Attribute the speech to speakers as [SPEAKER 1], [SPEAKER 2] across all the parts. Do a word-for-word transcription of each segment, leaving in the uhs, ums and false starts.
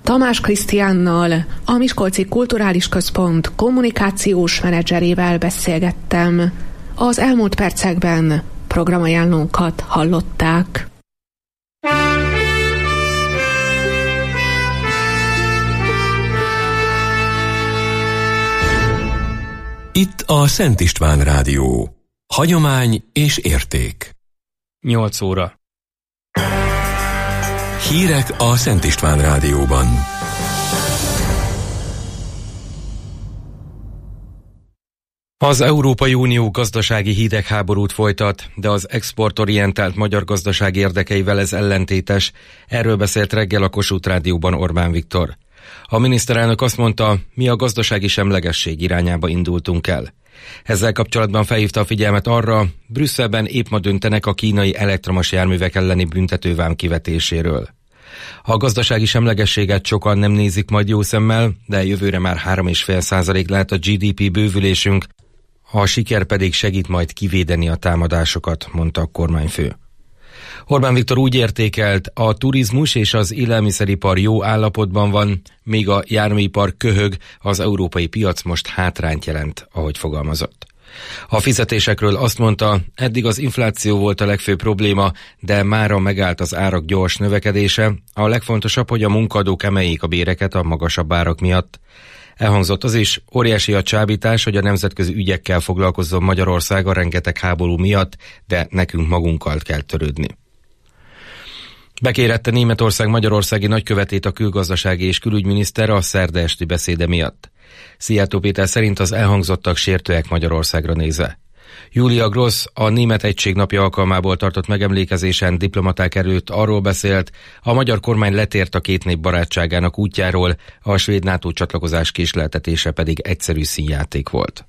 [SPEAKER 1] Tamás Krisztiánnal, a Miskolci Kulturális Központ kommunikációs menedzserével beszélgettem. Az elmúlt percekben programajánlónkat hallották.
[SPEAKER 2] Itt a Szent István Rádió. Hagyomány és érték.
[SPEAKER 3] nyolc óra.
[SPEAKER 2] Hírek a Szent István Rádióban.
[SPEAKER 3] Az Európai Unió gazdasági hidegháborút folytat, de az exportorientált magyar gazdaság érdekeivel ez ellentétes. Erről beszélt reggel a Kossuth Rádióban Orbán Viktor. A miniszterelnök azt mondta, mi a gazdasági semlegesség irányába indultunk el. Ezzel kapcsolatban felhívta a figyelmet arra, Brüsszelben épp ma döntenek a kínai elektromos járművek elleni büntetővám kivetéséről. A gazdasági semlegességet sokan nem nézik majd jó szemmel, de jövőre már három egész öt százalék lehet a gé dé pé bővülésünk, a siker pedig segít majd kivédeni a támadásokat, mondta a kormányfő. Orbán Viktor úgy értékelt, a turizmus és az élelmiszeripar jó állapotban van, míg a járműipar köhög, az európai piac most hátrányt jelent, ahogy fogalmazott. A fizetésekről azt mondta, eddig az infláció volt a legfőbb probléma, de mára megállt az árak gyors növekedése. A legfontosabb, hogy a munkadók emeljék a béreket a magasabb árak miatt. Elhangzott az is, óriási a csábítás, hogy a nemzetközi ügyekkel foglalkozzon Magyarország a rengeteg háború miatt, de nekünk magunkkal kell törődni. Bekérette Németország magyarországi nagykövetét a külgazdasági és külügyminiszter a szerda esti beszéde miatt. Szijjártó Péter szerint az elhangzottak sértőek Magyarországra nézve. Julia Gross a Német Egység napja alkalmából tartott megemlékezésen diplomaták előtt arról beszélt, a magyar kormány letért a két nép barátságának útjáról, a svéd NATO csatlakozás késleltetése pedig egyszerű színjáték volt.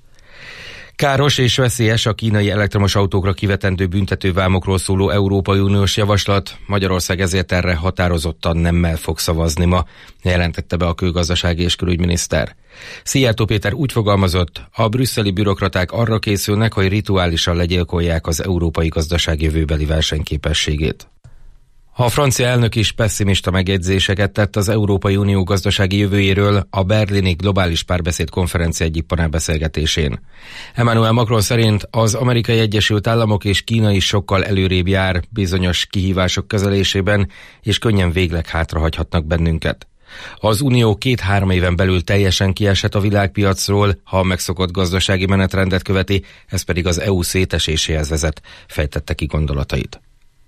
[SPEAKER 3] Káros és veszélyes a kínai elektromos autókra kivetendő büntetővámokról szóló Európai Uniós javaslat, Magyarország ezért erre határozottan nemmel fog szavazni ma, jelentette be a külgazdasági és külügyminiszter. Szijjártó Péter úgy fogalmazott, a brüsszeli bürokraták arra készülnek, hogy rituálisan legyilkolják az európai gazdaság jövőbeli versenyképességét. A francia elnök is pesszimista megjegyzéseket tett az Európai Unió gazdasági jövőjéről a berlini globális párbeszéd konferencia egyik panelbeszélgetésén. Emmanuel Macron szerint az Amerikai Egyesült Államok és Kína is sokkal előrébb jár bizonyos kihívások kezelésében, és könnyen végleg hátrahagyhatnak bennünket. Az Unió két-három éven belül teljesen kieshet a világpiacról, ha a megszokott gazdasági menetrendet követi, ez pedig az é u széteséséhez vezet, fejtette ki gondolatait.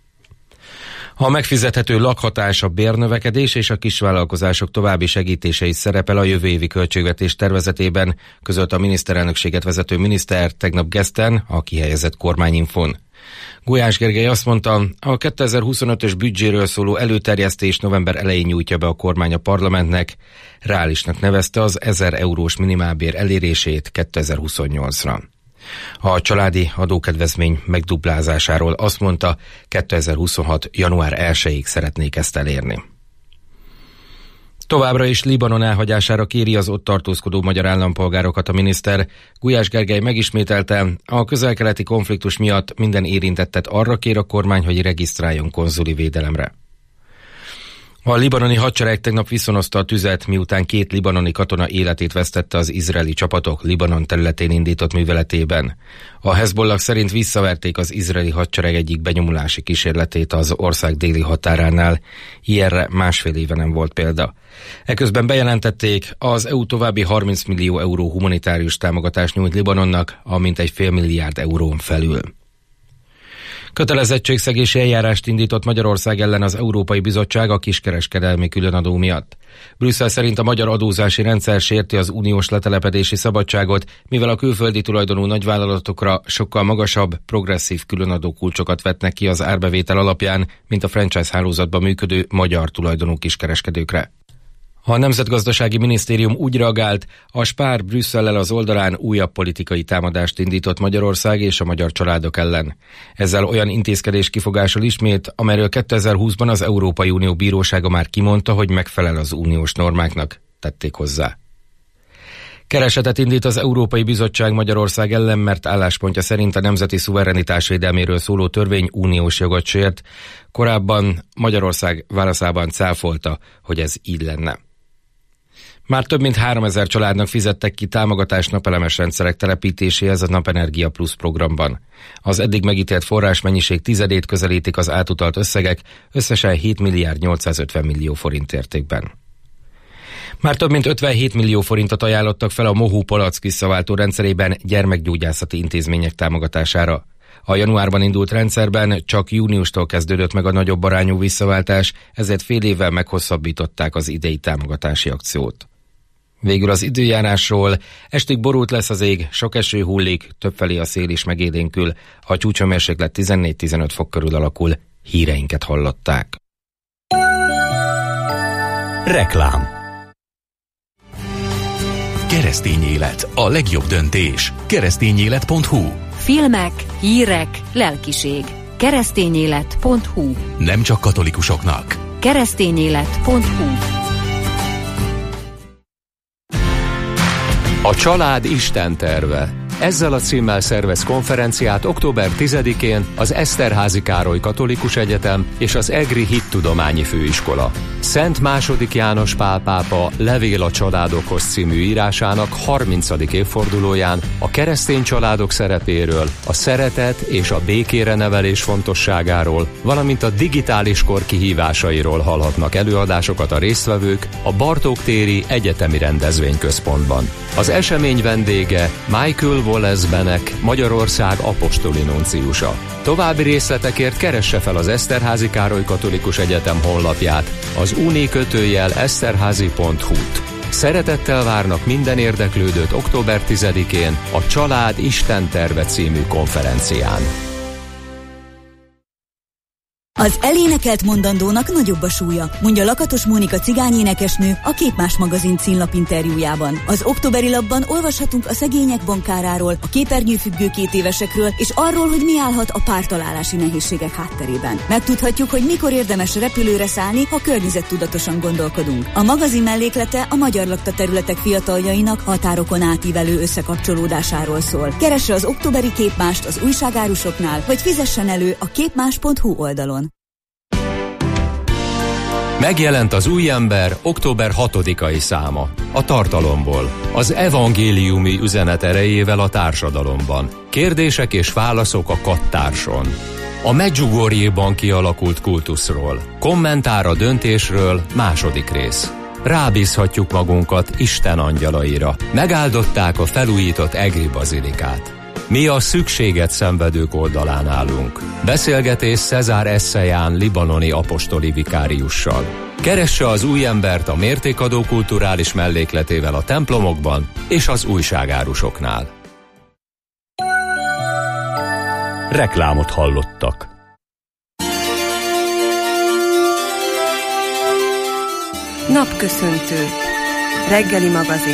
[SPEAKER 3] A megfizethető lakhatás, a bérnövekedés és a kisvállalkozások további segítése is szerepel a jövő évi költségvetés tervezetében, közölt a miniszterelnökséget vezető miniszter tegnap Geszten a kihelyezett kormányinfón. Gulyás Gergely azt mondta, a kétezer-huszonötös büdzséről szóló előterjesztés november elején nyújtja be a kormány a parlamentnek, reálisnak nevezte az ezer eurós minimálbér elérését kétezer-huszonnyolcra. A családi adókedvezmény megduplázásáról azt mondta, kétezer-huszonhat. január elsejéig szeretnék ezt elérni. Továbbra is Libanon elhagyására kéri az ott tartózkodó magyar állampolgárokat a miniszter. Gulyás Gergely megismételte, a közel-keleti konfliktus miatt minden érintettet arra kér a kormány, hogy regisztráljon konzuli védelemre. A libanoni hadsereg tegnap viszonozta a tüzet, miután két libanoni katona életét vesztette az izraeli csapatok Libanon területén indított műveletében. A Hezbollah szerint visszaverték az izraeli hadsereg egyik benyomulási kísérletét az ország déli határánál. Ilyenre másfél éve nem volt példa. Eközben bejelentették, az é u további harminc millió euró humanitárius támogatást nyújt Libanonnak, a mintegy fél milliárd eurón felül. Kötelezettségszegési eljárást indított Magyarország ellen az Európai Bizottság a kiskereskedelmi különadó miatt. Brüsszel szerint a magyar adózási rendszer sérti az uniós letelepedési szabadságot, mivel a külföldi tulajdonú nagyvállalatokra sokkal magasabb, progresszív különadó kulcsokat vetnek ki az árbevétel alapján, mint a franchise hálózatban működő magyar tulajdonú kiskereskedőkre. A Nemzetgazdasági Minisztérium úgy reagált, a Spár Brüsszellel az oldalán újabb politikai támadást indított Magyarország és a magyar családok ellen. Ezzel olyan intézkedés kifogásol ismét, amelyről kétezer-húszban az Európai Unió bírósága már kimondta, hogy megfelel az uniós normáknak, tették hozzá. Keresetet indít az Európai Bizottság Magyarország ellen, mert álláspontja szerint a nemzeti szuverenitás védelméről szóló törvény uniós jogot sért. Korábban Magyarország válaszában cáfolta, hogy ez így lenne. Már több mint háromezer családnak fizettek ki támogatást napelemes rendszerek telepítéséhez a Napenergia Plus programban. Az eddig megítélt forrásmennyiség tizedét közelítik az átutalt összegek, összesen hét milliárd nyolcszázötven millió forint értékben. Már több mint ötvenhét millió forintot ajánlottak fel a Mohu Polack visszaváltó rendszerében gyermekgyógyászati intézmények támogatására. A januárban indult rendszerben csak júniustól kezdődött meg a nagyobb arányú visszaváltás, ezért fél évvel meghosszabbították az idei támogatási akciót. Végül az időjárásról: estig borult lesz az ég, sok eső hullik, többfelé a szél is megélénkül, a csúcshőmérséklet tizennégy-tizenöt fok körül alakul. Híreinket hallották.
[SPEAKER 2] Reklám. Keresztény élet, a legjobb döntés. keresztényélet pont hu.
[SPEAKER 4] Filmek, hírek, lelkiség. keresztényélet pont hu.
[SPEAKER 2] Nem csak katolikusoknak.
[SPEAKER 4] keresztényélet pont hu.
[SPEAKER 5] A család Isten terve. Ezzel a címmel szervez konferenciát október tizedikén az Eszterházy Károly Katolikus Egyetem és az EGRI Hittudományi Főiskola. Szent második János Pál pápa Levél a családokhoz című írásának harmincadik évfordulóján a keresztény családok szerepéről, a szeretet és a békére nevelés fontosságáról, valamint a digitális kor kihívásairól hallhatnak előadásokat a résztvevők a Bartók téri Egyetemi Rendezvényközpontban. Az esemény vendége Michael Wallace Benek, Magyarország apostoli nunciusa. További részletekért keresse fel az Eszterházy Károly Katolikus Egyetem honlapját, az uni kötőjel eszterházy pont hu-t. Szeretettel várnak minden érdeklődőt október tizedikén a Család Isten terve című konferencián.
[SPEAKER 6] Az elénekelt mondandónak nagyobb a súlya, mondja Lakatos Mónika cigányénekesnő a Képmás magazin címlap interjújában. Az októberi lapban olvashatunk a szegények bankáráról, a képernyőfüggő két évesekről, és arról, hogy mi állhat a pártalálási nehézségek hátterében. Megtudhatjuk, hogy mikor érdemes repülőre szállni, ha környezettudatosan gondolkodunk. A magazin melléklete a magyar lakta területek fiataljainak határokon átívelő összekapcsolódásáról szól. Keresse az októberi Képmást az újságárusoknál, vagy fizessen elő a képmás pont hu oldalon.
[SPEAKER 5] Megjelent az új ember október hatodikai száma. A tartalomból. Az evangéliumi üzenet erejével a társadalomban. Kérdések és válaszok a kattárson. A Medjugorjéban kialakult kultuszról. Kommentár a döntésről, második rész. Rábízhatjuk magunkat Isten angyalaira. Megáldották a felújított egri bazilikát. Mi a szükséget szenvedők oldalán állunk. Beszélgetés Cezár Eszeján libanoni apostoli vikáriussal. Keresse az új embert a mértékadó kulturális mellékletével a templomokban és az újságárusoknál.
[SPEAKER 2] Reklámot hallottak.
[SPEAKER 7] Napköszöntő. Reggeli magazin.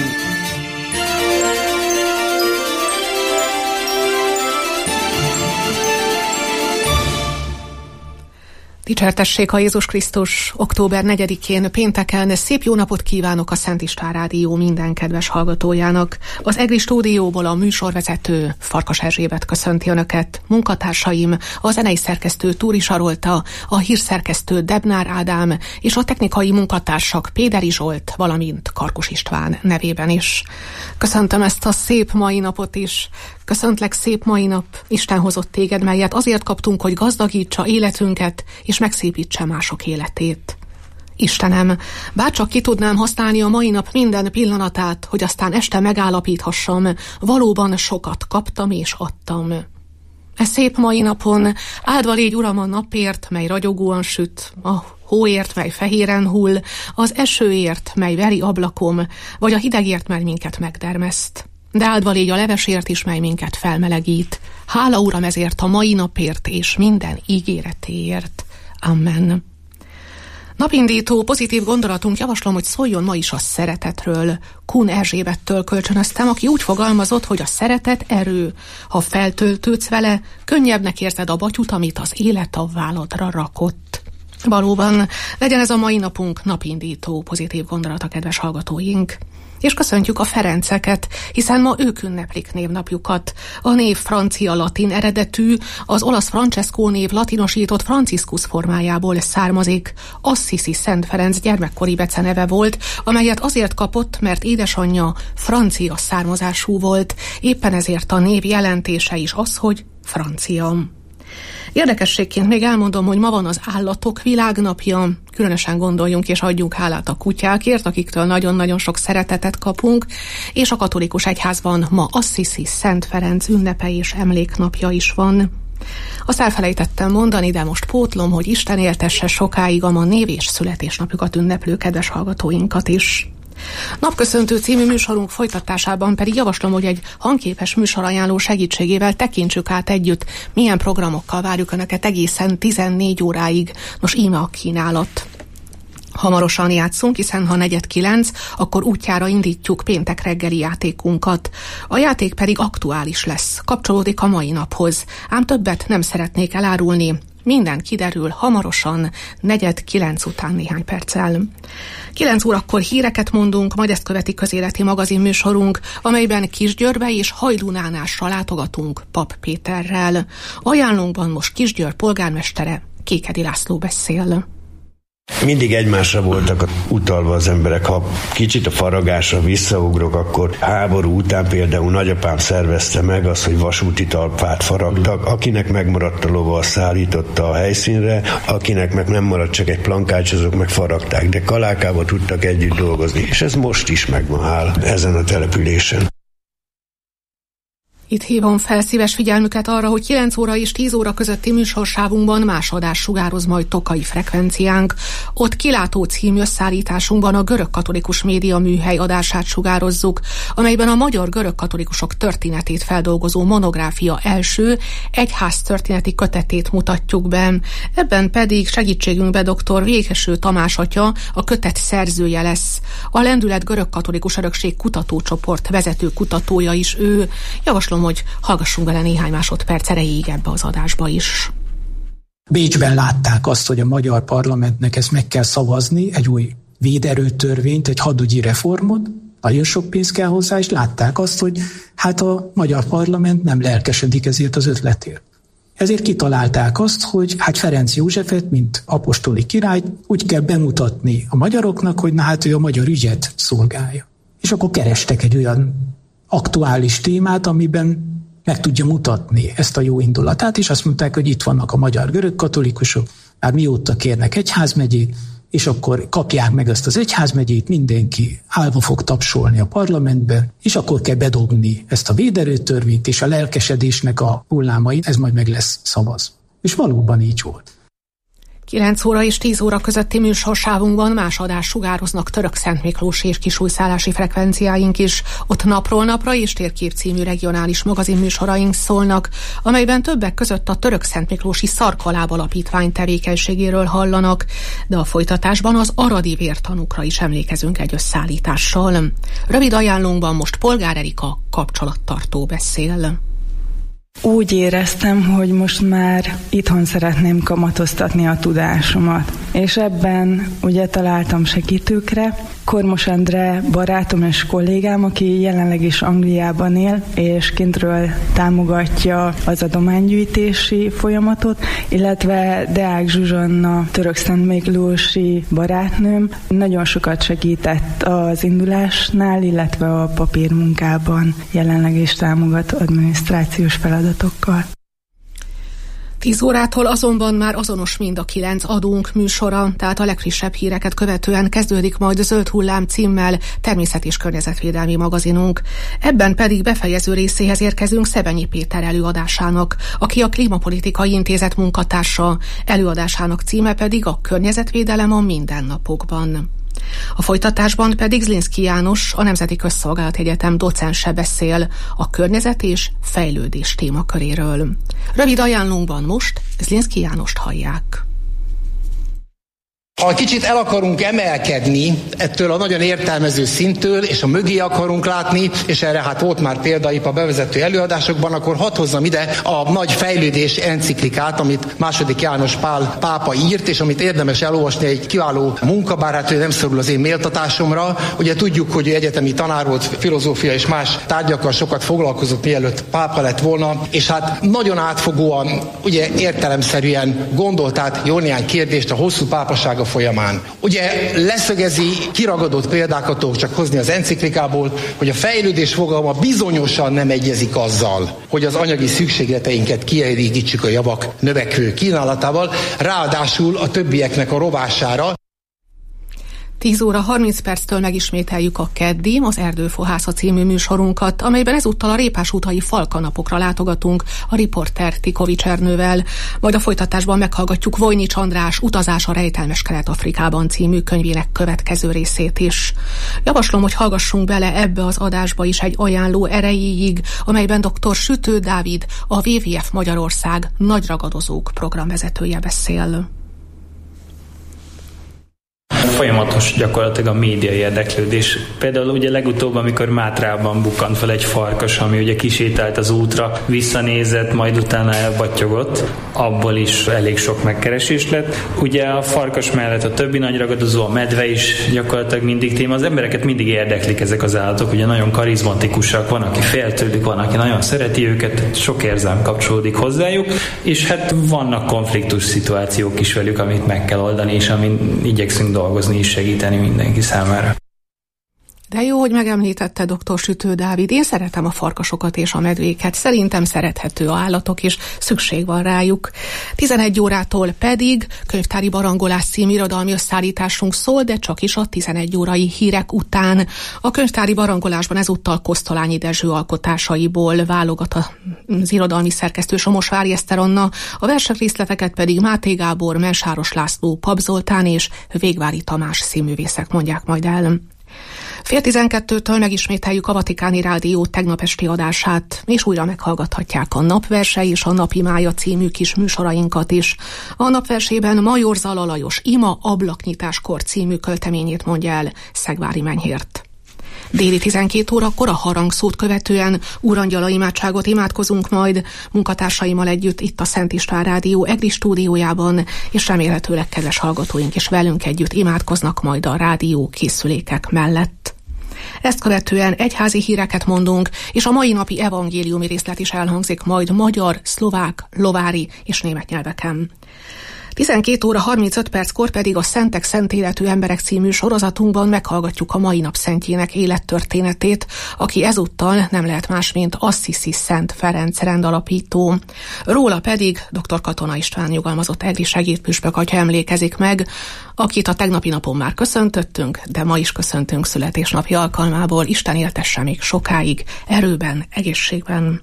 [SPEAKER 1] Dicsértessék a Jézus Krisztus! Október negyedikén pénteken szép jó napot kívánok a Szent István Rádió minden kedves hallgatójának. Az EGRI stúdióból a műsorvezető Farkas Erzsébet köszönti Önöket. Munkatársaim a zenei szerkesztő Túri Sarolta, a hírszerkesztő Debnár Ádám és a technikai munkatársak Péderi Zsolt, valamint Karkus István nevében is. Köszöntöm ezt a szép mai napot is. Köszöntlek, szép mai nap, Isten hozott téged, melyet azért kaptunk, hogy gazdagítsa életünket, és megszépítse mások életét. Istenem, bárcsak ki tudnám használni a mai nap minden pillanatát, hogy aztán este megállapíthassam, valóban sokat kaptam és adtam. E szép mai napon áldva légy, Uram, a napért, mely ragyogóan süt, a hóért, mely fehéren hull, az esőért, mely veri ablakom, vagy a hidegért, mely minket megdermeszt. De áldva légy a levesért is, mely minket felmelegít. Hála, Uram, ezért a mai napért és minden ígéretéért. Amen. Napindító pozitív gondolatunk, javaslom, hogy szóljon ma is a szeretetről. Kun Erzsébettől kölcsönöztem, aki úgy fogalmazott, hogy a szeretet erő. Ha feltöltődsz vele, könnyebbnek érzed a batyut, amit az élet a válladra rakott. Valóban, legyen ez a mai napunk napindító pozitív gondolata, kedves hallgatóink. És köszöntjük a Ferenceket, hiszen ma ők ünneplik névnapjukat. A név francia-latin eredetű, az olasz Francesco név latinosított Franciscus formájából származik. Assisi Szent Ferenc gyermekkori beceneve volt, amelyet azért kapott, mert édesanyja francia származású volt. Éppen ezért a név jelentése is az, hogy francia. Érdekességként még elmondom, hogy ma van az Állatok Világnapja. Különösen gondoljunk és adjunk hálát a kutyákért, akiktől nagyon-nagyon sok szeretetet kapunk, és a katolikus egyházban ma Assisi Szent Ferenc ünnepe és emléknapja is van. Azt elfelejtettem mondani, de most pótlom, hogy Isten éltesse sokáig a ma név- és születésnapjukat ünneplő kedves hallgatóinkat is. Napköszöntő című műsorunk folytatásában pedig javaslom, hogy egy hangképes műsorajánló segítségével tekintsük át együtt, milyen programokkal várjuk Önöket egészen tizennégy óráig. Nos, íme a kínálat. Hamarosan játszunk, hiszen ha negyed kilenc, akkor útjára indítjuk péntek reggeli játékunkat. A játék pedig aktuális lesz, kapcsolódik a mai naphoz, ám többet nem szeretnék elárulni. Minden kiderül hamarosan, negyed kilenc után néhány perccel. Kilenc órakor híreket mondunk, majd ezt követi közéleti magazin műsorunk, amelyben Kisgyőrbe és Hajdunánásra látogatunk Pap Péterrel. Ajánlónkban most Kisgyőr polgármestere, Kékedi László beszél.
[SPEAKER 8] Mindig egymásra voltak utalva az emberek. Ha kicsit a faragásra visszaugrok, akkor háború után például nagyapám szervezte meg azt, hogy vasúti talpát faragtak. Akinek megmaradt a lova, azt szállította a helyszínre, akinek meg nem maradt csak egy plankács, azok meg faragták. De Kalákába tudtak együtt dolgozni, és ez most is megvan, hála ezen a településen.
[SPEAKER 1] Itt hívom fel szíves figyelmüket arra, hogy kilenc óra és tíz óra közötti műsorsávunkban más adás sugároz majd Tokai frekvenciánk. Ott Kilátó című összeállításunkban a görögkatolikus média műhely adását sugározzuk, amelyben a magyar görögkatolikusok történetét feldolgozó monográfia első egyháztörténeti kötetét mutatjuk be. Ebben pedig segítségünkbe dr. Végeső Tamás atya, a kötet szerzője lesz. A Lendület görögkatolikus örökség kutatócsoport vezető kutatója is ő. Javaslom, hogy hallgassunk bele néhány másodperc erejéig ebbe az adásba is.
[SPEAKER 9] Bécsben látták azt, hogy a magyar parlamentnek ezt meg kell szavazni, egy új véderőtörvényt, egy hadügyi reformot, nagyon sok pénz kell hozzá, és látták azt, hogy hát a magyar parlament nem lelkesedik ezért az ötletért. Ezért kitalálták azt, hogy hát Ferenc Józsefet, mint apostoli királyt úgy kell bemutatni a magyaroknak, hogy na hát ő a magyar ügyet szolgálja. És akkor kerestek egy olyan aktuális témát, amiben meg tudja mutatni ezt a jó indulatát, és azt mondták, hogy itt vannak a magyar görögkatolikusok, már mióta kérnek egyházmegyét, és akkor kapják meg ezt az egyházmegyét, mindenki állva fog tapsolni a parlamentben, és akkor kell bedobni ezt a véderőtörvényt, és a lelkesedésnek a hullámai, ez majd meg lesz szavaz. És valóban így volt.
[SPEAKER 1] kilenc óra és tíz óra közötti műsorsávunkban más adás sugároznak Törökszentmiklósi és kisújszállási frekvenciáink is. Ott napról napra és Térkép című regionális magazin műsoraink szólnak, amelyben többek között a Törökszentmiklósi Szarkaláb Alapítvány tevékenységéről hallanak, de a folytatásban az aradi vértanúkra is emlékezünk egy összeállítással. Rövid ajánlónkban most Polgár Erika kapcsolattartó beszél.
[SPEAKER 10] Úgy éreztem, hogy most már itthon szeretném kamatoztatni a tudásomat. És ebben ugye találtam segítőkre. Kormos Endre barátom és kollégám, aki jelenleg is Angliában él, és kintről támogatja az adománygyűjtési folyamatot, illetve Deák Zsuzsanna, Törökszentmiklósi barátnőm nagyon sokat segített az indulásnál, illetve a papírmunkában, jelenleg is támogat adminisztrációs feladatokkal.
[SPEAKER 1] tíz órától azonban már azonos mind a kilenc adónk műsora, tehát a legfrissebb híreket követően kezdődik majd Zöld Hullám címmel természet- és környezetvédelmi magazinunk. Ebben pedig befejező részéhez érkezünk Szebenyi Péter előadásának, aki a Klímapolitikai Intézet munkatársa, előadásának címe pedig a Környezetvédelem a mindennapokban. A folytatásban pedig Zlinszky János, a Nemzeti Közszolgálati Egyetem docense beszél a környezet és fejlődés témaköréről. Rövid ajánlónkban most Zlinszky Jánost hallják.
[SPEAKER 11] Ha kicsit el akarunk emelkedni ettől a nagyon értelmező szinttől, és a mögé akarunk látni, és erre hát volt már példaip a bevezető előadásokban, akkor hadd hozzam ide a nagy fejlődés enciklikát, amit második János Pál pápa írt, és amit érdemes elolvasni, egy kiváló munka, bár hát ő nem szorul az én méltatásomra. Ugye tudjuk, hogy ő egyetemi tanár volt, filozófia és más tárgyakkal sokat foglalkozott, mielőtt pápa lett volna, és hát nagyon átfogóan, ugye értelemszerűen gondolt át jó néhány kérdést a hosszú pápasága folyamán. Ugye leszögezi, kiragadott példákat tudok csak hozni az enciklikából, hogy a fejlődés fogalma bizonyosan nem egyezik azzal, hogy az anyagi szükségleteinket kielégítsük a javak növekvő kínálatával, ráadásul a többieknek a rovására.
[SPEAKER 1] tíz óra harminc perctől megismételjük a keddi, az Erdőfóhásza című műsorunkat, amelyben ezúttal a Répásútai Falkanapokra látogatunk a riporter Tikovics Ernővel, majd a folytatásban meghallgatjuk Vojnics András Utazás a rejtelmes Kelet-Afrikában című könyvének következő részét is. Javaslom, hogy hallgassunk bele ebbe az adásba is egy ajánló erejéig, amelyben dr. Sütő Dávid, a dupla vé vé ef Magyarország nagy ragadozók programvezetője beszél.
[SPEAKER 12] Folyamatos gyakorlatilag a médiai érdeklődés. Például ugye legutóbb, amikor Mátrában bukkant fel egy farkas, ami ugye kisétált az útra, visszanézett, majd utána elbattyogott, abból is elég sok megkeresés lett. Ugye a farkas mellett a többi nagy ragadozó, a medve is gyakorlatilag mindig téma. Az embereket mindig érdeklik ezek az állatok, ugye nagyon karizmatikusak, van, aki fél tőlük, van, aki nagyon szereti őket, sok érzem kapcsolódik hozzájuk, és hát vannak konfliktus szituációk is velük, amit meg kell oldani, és amin igyekszünk dolgozni és segíteni mindenki számára.
[SPEAKER 1] De jó, hogy megemlítette dr. Sütő Dávid. Én szeretem a farkasokat és a medvéket. Szerintem szerethető állatok, és szükség van rájuk. tizenegy órától pedig Könyvtári Barangolás című irodalmi összeállításunk szól, de csak is a tizenegy órai hírek után. A Könyvtári Barangolásban ezúttal Kosztolányi Dezső alkotásaiból válogat az irodalmi szerkesztő Somosvári Eszter Anna, a versek pedig Máté Gábor, Mensáros László, Pap Zoltán és Végvári Tamás színművészek mondják majd el. Fél tizenkettőtől megismételjük a Vatikáni Rádió tegnap esti adását, és újra meghallgathatják a Napverse és a Napimája című kis műsorainkat is. A Napversében Major Zala Lajos Ima ablaknyitáskor című költeményét mondja el Szegvári Menyhért. Déli tizenkét órakor a harangszót követően Úrangyala imádságot imádkozunk majd munkatársaimmal együtt itt a Szent István Rádió EGRI stúdiójában, és remélhetőleg kedves hallgatóink is velünk együtt imádkoznak majd a rádió készülékek mellett. Ezt követően egyházi híreket mondunk, és a mai napi evangéliumi részlet is elhangzik majd magyar, szlovák, lovári és német nyelveken. tizenkét óra harmincöt perckor pedig a Szentek Szentéletű Emberek című sorozatunkban meghallgatjuk a mai nap szentjének élettörténetét, aki ezúttal nem lehet más, mint Assisi Szent Ferenc rendalapító. Róla pedig dr. Katona István nyugalmazott egri segédpüspök atya emlékezik meg, akit a tegnapi napon már köszöntöttünk, de ma is köszöntünk születésnapi alkalmából. Isten éltesse még sokáig, erőben, egészségben.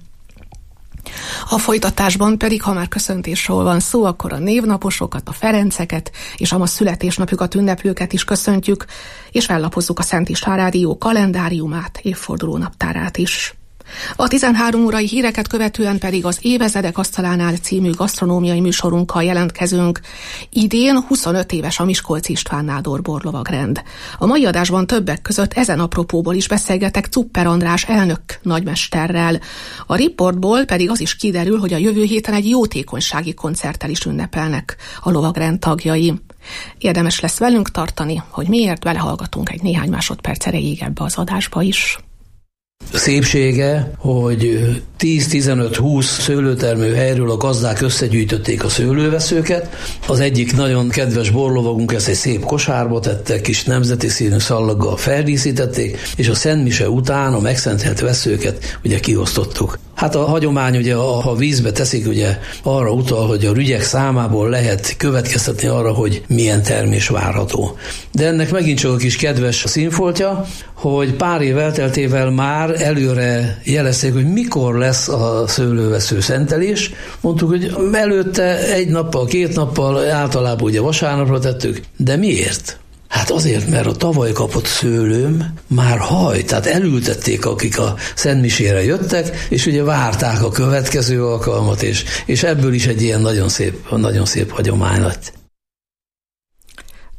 [SPEAKER 1] A folytatásban pedig, ha már köszöntésről van szó, akkor a névnaposokat, a Ferenceket és a ma születésnapjukat ünneplőket is köszöntjük, és fellapozzuk a Szent István Rádió kalendáriumát, évforduló naptárát is. A tizenhárom órai híreket követően pedig az Évezredek asztalánál című gasztronómiai műsorunkkal jelentkezünk. Idén huszonöt éves a Miskolci István Nádor borlovagrend. A mai adásban többek között ezen apropóból is beszélgetek Cupper András elnök nagymesterrel. A riportból pedig az is kiderül, hogy a jövő héten egy jótékonysági koncerttel is ünnepelnek a lovagrend tagjai. Érdemes lesz velünk tartani, hogy miért, belehallgatunk egy néhány másodperc erejéig ebbe az adásba is.
[SPEAKER 13] Szépsége, hogy tíz-tizenöt-húsz szőlőtermő helyről a gazdák összegyűjtötték a szőlőveszőket. Az egyik nagyon kedves borlovagunk ezt egy szép kosárba tette, kis nemzeti színű szallaggal feldíszítették, és a szentmise után a megszentelt veszőket ugye kiosztottuk. Hát a hagyomány, ugye, ha vízbe teszik, ugye arra utal, hogy a rügyek számából lehet következtetni arra, hogy milyen termés várható. De ennek megint csak a kis kedves színfoltja, hogy pár év elteltével már előre jelezték, hogy mikor lesz a szőlővesző szentelés. Mondtuk, hogy előtte egy nappal, két nappal, általában ugye vasárnapra tettük. De miért? Hát azért, mert a tavaly kapott szőlőm már haj, tehát elültették, akik a szentmisére jöttek, és ugye várták a következő alkalmat, és, és ebből is egy ilyen nagyon szép, nagyon szép hagyomány lett.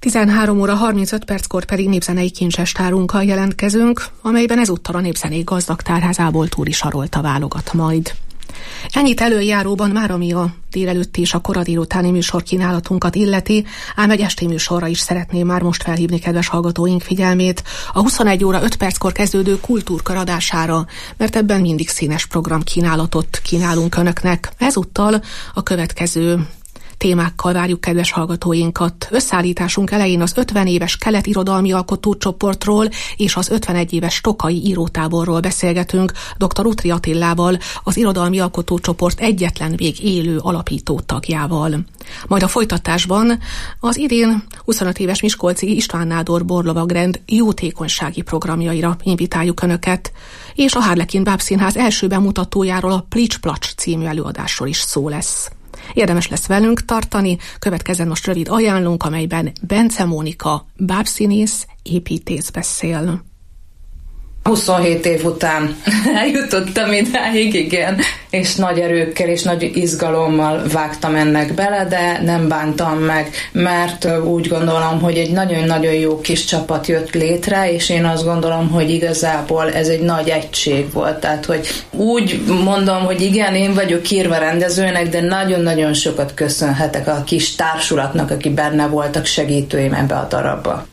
[SPEAKER 1] tizenhárom óra harmincöt perckor pedig népzenei kincsestárunkkal jelentkezünk, amelyben ezúttal a Népzenék Gazdag Tárházából Túri Sarolta válogat majd. Ennyit előjáróban már, ami a délelőtti és a kora délutáni műsorkínálatunkat illeti, ám egy esti műsorra is szeretném már most felhívni kedves hallgatóink figyelmét a huszonegy óra öt perckor kezdődő kultúrkör adására, mert ebben mindig színes programkínálatot kínálunk önöknek. Ezúttal a következő témákkal várjuk kedves hallgatóinkat. Összeállításunk elején az ötven éves keletirodalmi alkotócsoportról és az ötvenegy éves tokai írótáborról beszélgetünk dr. Utri Attillával, az irodalmi alkotócsoport egyetlen még élő alapító tagjával. Majd a folytatásban az idén huszonöt éves miskolci István Nádor Borlovagrend jótékonysági programjaira invitáljuk önöket, és a Harlekin Bábszínház első bemutatójáról, a Plics-Placs című előadásról is szó lesz. Érdemes lesz velünk tartani, következzen most rövid ajánlónk, amelyben Bence Mónika, bábszínész, építész beszél.
[SPEAKER 14] huszonhét év után eljutottam idáig, igen, és nagy erőkkel és nagy izgalommal vágtam ennek bele, de nem bántam meg, mert úgy gondolom, hogy egy nagyon-nagyon jó kis csapat jött létre, és én azt gondolom, hogy igazából ez egy nagy egység volt. Tehát, hogy úgy mondom, hogy igen, én vagyok írva rendezőnek, de nagyon-nagyon sokat köszönhetek a kis társulatnak, aki benne voltak segítőim ebbe a darabba.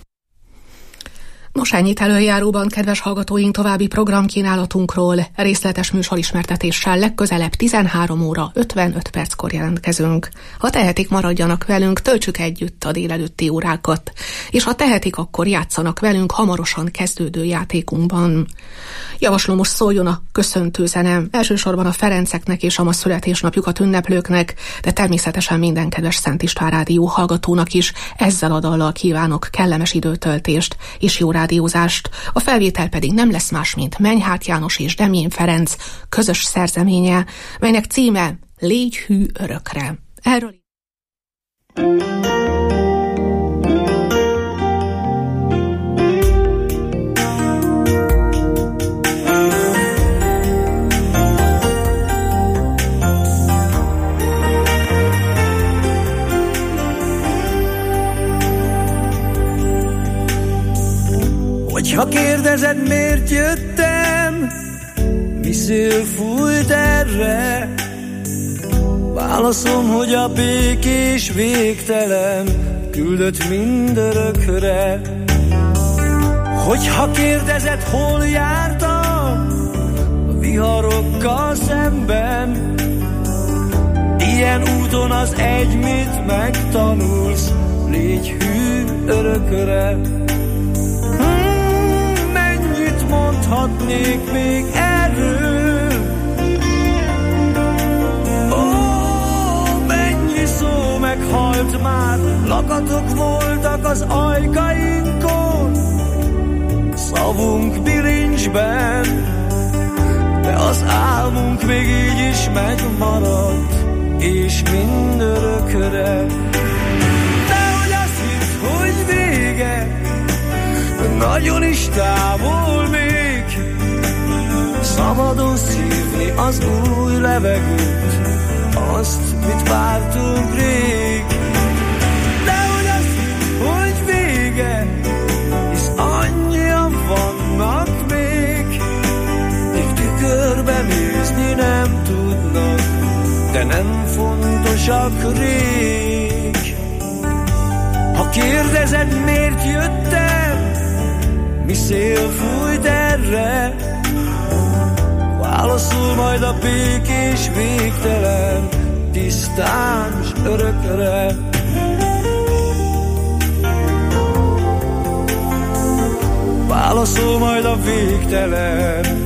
[SPEAKER 1] Nos, ennyit előjáróban, kedves hallgatóink, további programkínálatunkról részletes műsorismertetéssel legközelebb tizenhárom óra ötvenöt perckor jelentkezünk. Ha tehetik, maradjanak velünk, töltsük együtt a délelőtti órákat, és ha tehetik, akkor játszanak velünk hamarosan kezdődő játékunkban. Javaslom, most szóljon a köszöntő zene, elsősorban a Ferenceknek és a ma születésnapjukat ünneplőknek, de természetesen minden kedves Szent István Rádió hallgatónak is ezzel a dallal kívánok kellemes időtöltést és jó rádiózást. A felvétel pedig nem lesz más, mint Menyhárt János és Demjén Ferenc közös szerzeménye, melynek címe Légy hű örökre. Erről
[SPEAKER 15] Hogyha kérdezed, miért jöttem, mi szél fújt erre, válaszom, hogy a békés végtelen küldött mindörökre. Hogyha kérdezed, hol jártam, a viharokkal szemben, ilyen úton az egy, mit megtanulsz, légy hű örökre. Mondhatnék még erről, ó, mennyi szó meghalt már, lakatok voltak az ajkainkon, szavunk bilincsben, de az álmunk még így is megmaradt, és mindörökre. Nehogy azt hidd, hogy vége, nagyon is távol még, szabadon szívni az új levegőt, azt, mit vártunk rég. Nehogy azt hidd, hogy vége, hisz annyian vannak még, kik tükörbe nézni nem tudnak, de nem fontosak rég. Ha kérdezed, miért jöttem, mi szél fújt erre, válaszol majd a békés végtelen, tisztán s örökre. Válaszol majd a végtelen,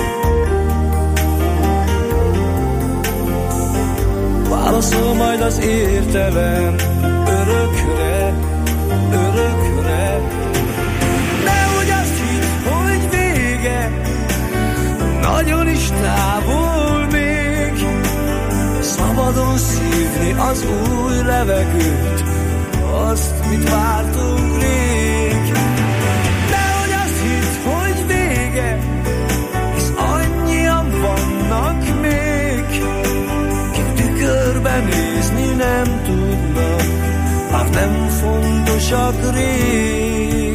[SPEAKER 15] válaszol majd az értelem, örökre, örökre. Nagyon is távol még, szabadon szívni az új levegőt, azt, mit vártunk rég. Nehogy azt hidd, hogy vége, hisz annyian vannak még, kik tükörbe nézni nem tudnak, már nem fontosak csak rég.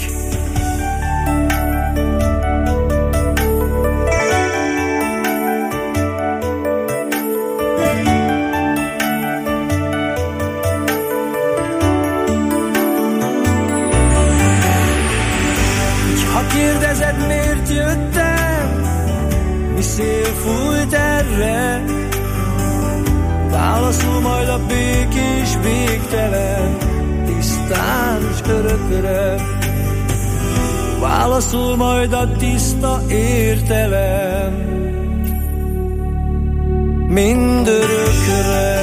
[SPEAKER 15] Ha kérdezed, miért jöttem, mi szél fújt erre, válaszol majd a békés, végtelen, tisztán és örökre. Válaszol majd a tiszta értelem, mindörökre.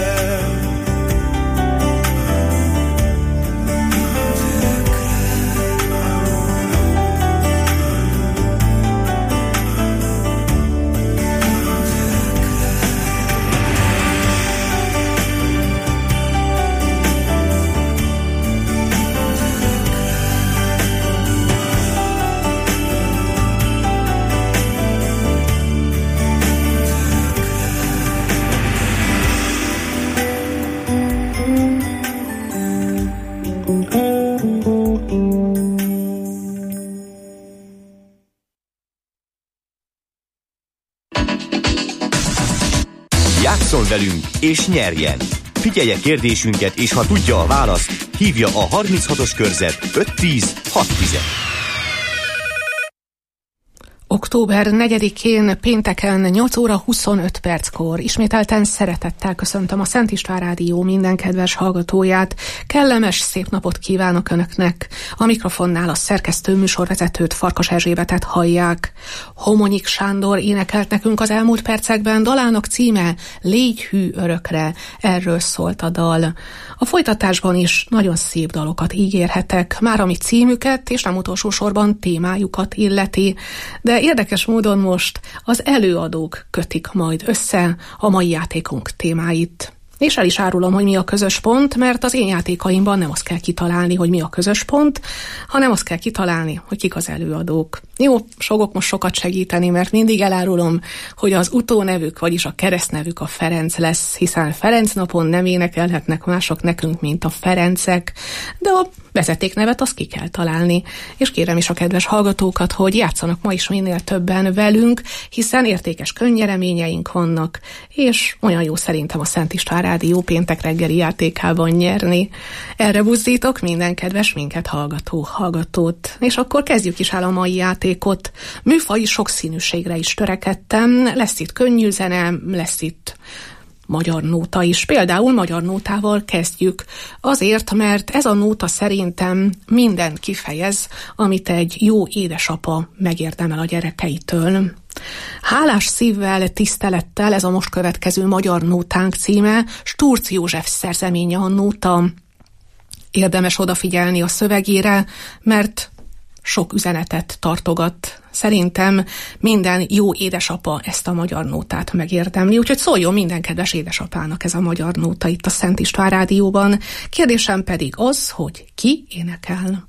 [SPEAKER 16] Játsszon velünk és nyerjen! Figyelje kérdésünket, és ha tudja a választ, hívja a harminchatos körzet öt tíz hat tíz.
[SPEAKER 1] október negyedikén pénteken nyolc óra huszonöt perckor ismételten szeretettel köszöntöm a Szent István Rádió minden kedves hallgatóját. Kellemes, szép napot kívánok Önöknek. A mikrofonnál a szerkesztő műsorvezetőt, Farkas Erzsébetet hallják. Homonyik Sándor énekelt nekünk az elmúlt percekben, dalának címe Légy hű örökre. Erről szólt a dal. A folytatásban is nagyon szép dalokat ígérhetek, már ami címüket és nem utolsó sorban témájukat illeti, de érdekes módon most az előadók kötik majd össze a mai játékunk témáit. És el is árulom, hogy mi a közös pont, mert az én játékaimban nem azt kell kitalálni, hogy mi a közös pont, hanem azt kell kitalálni, hogy kik az előadók. Jó, fogok most sokat segíteni, mert mindig elárulom, hogy az utónevük, vagyis a keresztnevük a Ferenc lesz, hiszen Ferenc napon nem énekelhetnek mások nekünk, mint a Ferencek, de a vezetéknevet azt ki kell találni. És kérem is a kedves hallgatókat, hogy játszanak ma is minél többen velünk, hiszen értékes könnyereményeink vannak, és olyan jó szerintem a Szent István Rádió péntek reggeli játékában nyerni. Erre buzdítok minden kedves minket hallgató hallgatót. És akkor kezdjük is el a mai játékot. Műfaji sokszínűségre is törekedtem, lesz itt könnyű zene, lesz itt magyar nóta is. Például magyar nótával kezdjük. Azért, mert ez a nóta szerintem mindent kifejez, amit egy jó édesapa megérdemel a gyerekeitől. Hálás szívvel, tisztelettel, ez a most következő magyar nótánk címe, Sturc József szerzeménye a nóta. Érdemes odafigyelni a szövegére, mert sok üzenetet tartogat. Szerintem minden jó édesapa ezt a magyar nótát megérdemli, úgyhogy szóljon minden kedves édesapának ez a magyar nóta itt a Szent István Rádióban. Kérdésem pedig az, hogy ki énekel.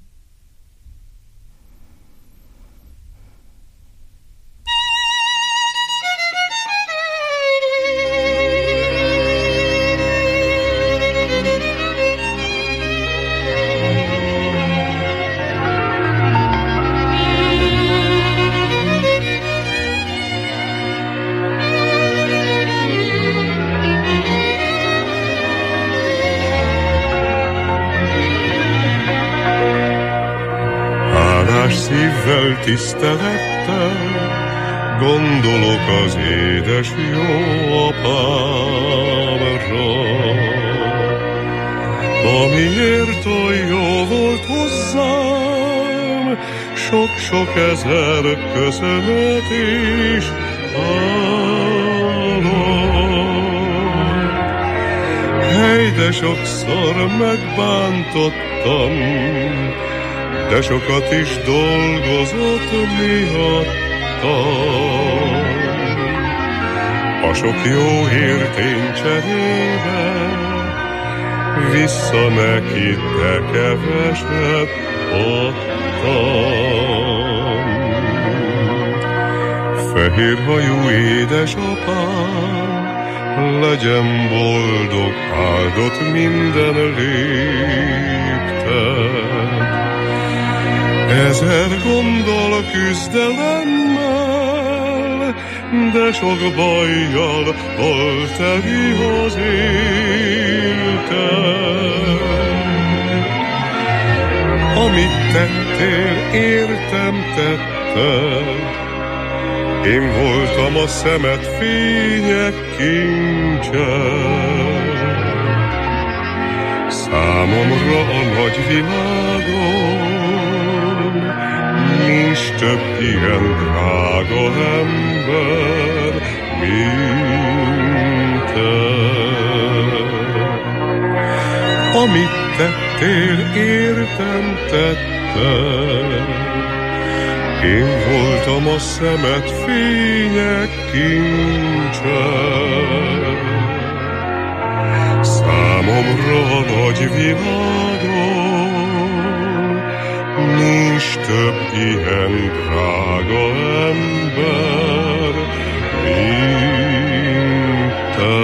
[SPEAKER 17] Szívvel, tisztelettel gondolok az édes jó apámra, amiért olyan jó volt hozzám, sok-sok ezer köszönet is állok. Hely, de sokszor megbántottam, de sokat is dolgozott miattam. A sok jó értény cserébe vissza neki, de keveset adtam. Fehérhajú édesapám, legyen boldog, áldott minden lépten. ezer gonddal, küzdelemmel, de sok bajjal hol teli az életem. Amit tettél, értem tetted, én voltam a szemed fények kincse. Számomra a nagy világon nincs több ilyen drága ember, mint te. Amit tettél, értem tetted, én voltam a szemed fények kincse. Számomra a nagy világon nincs több ilyen drága ember, mint te.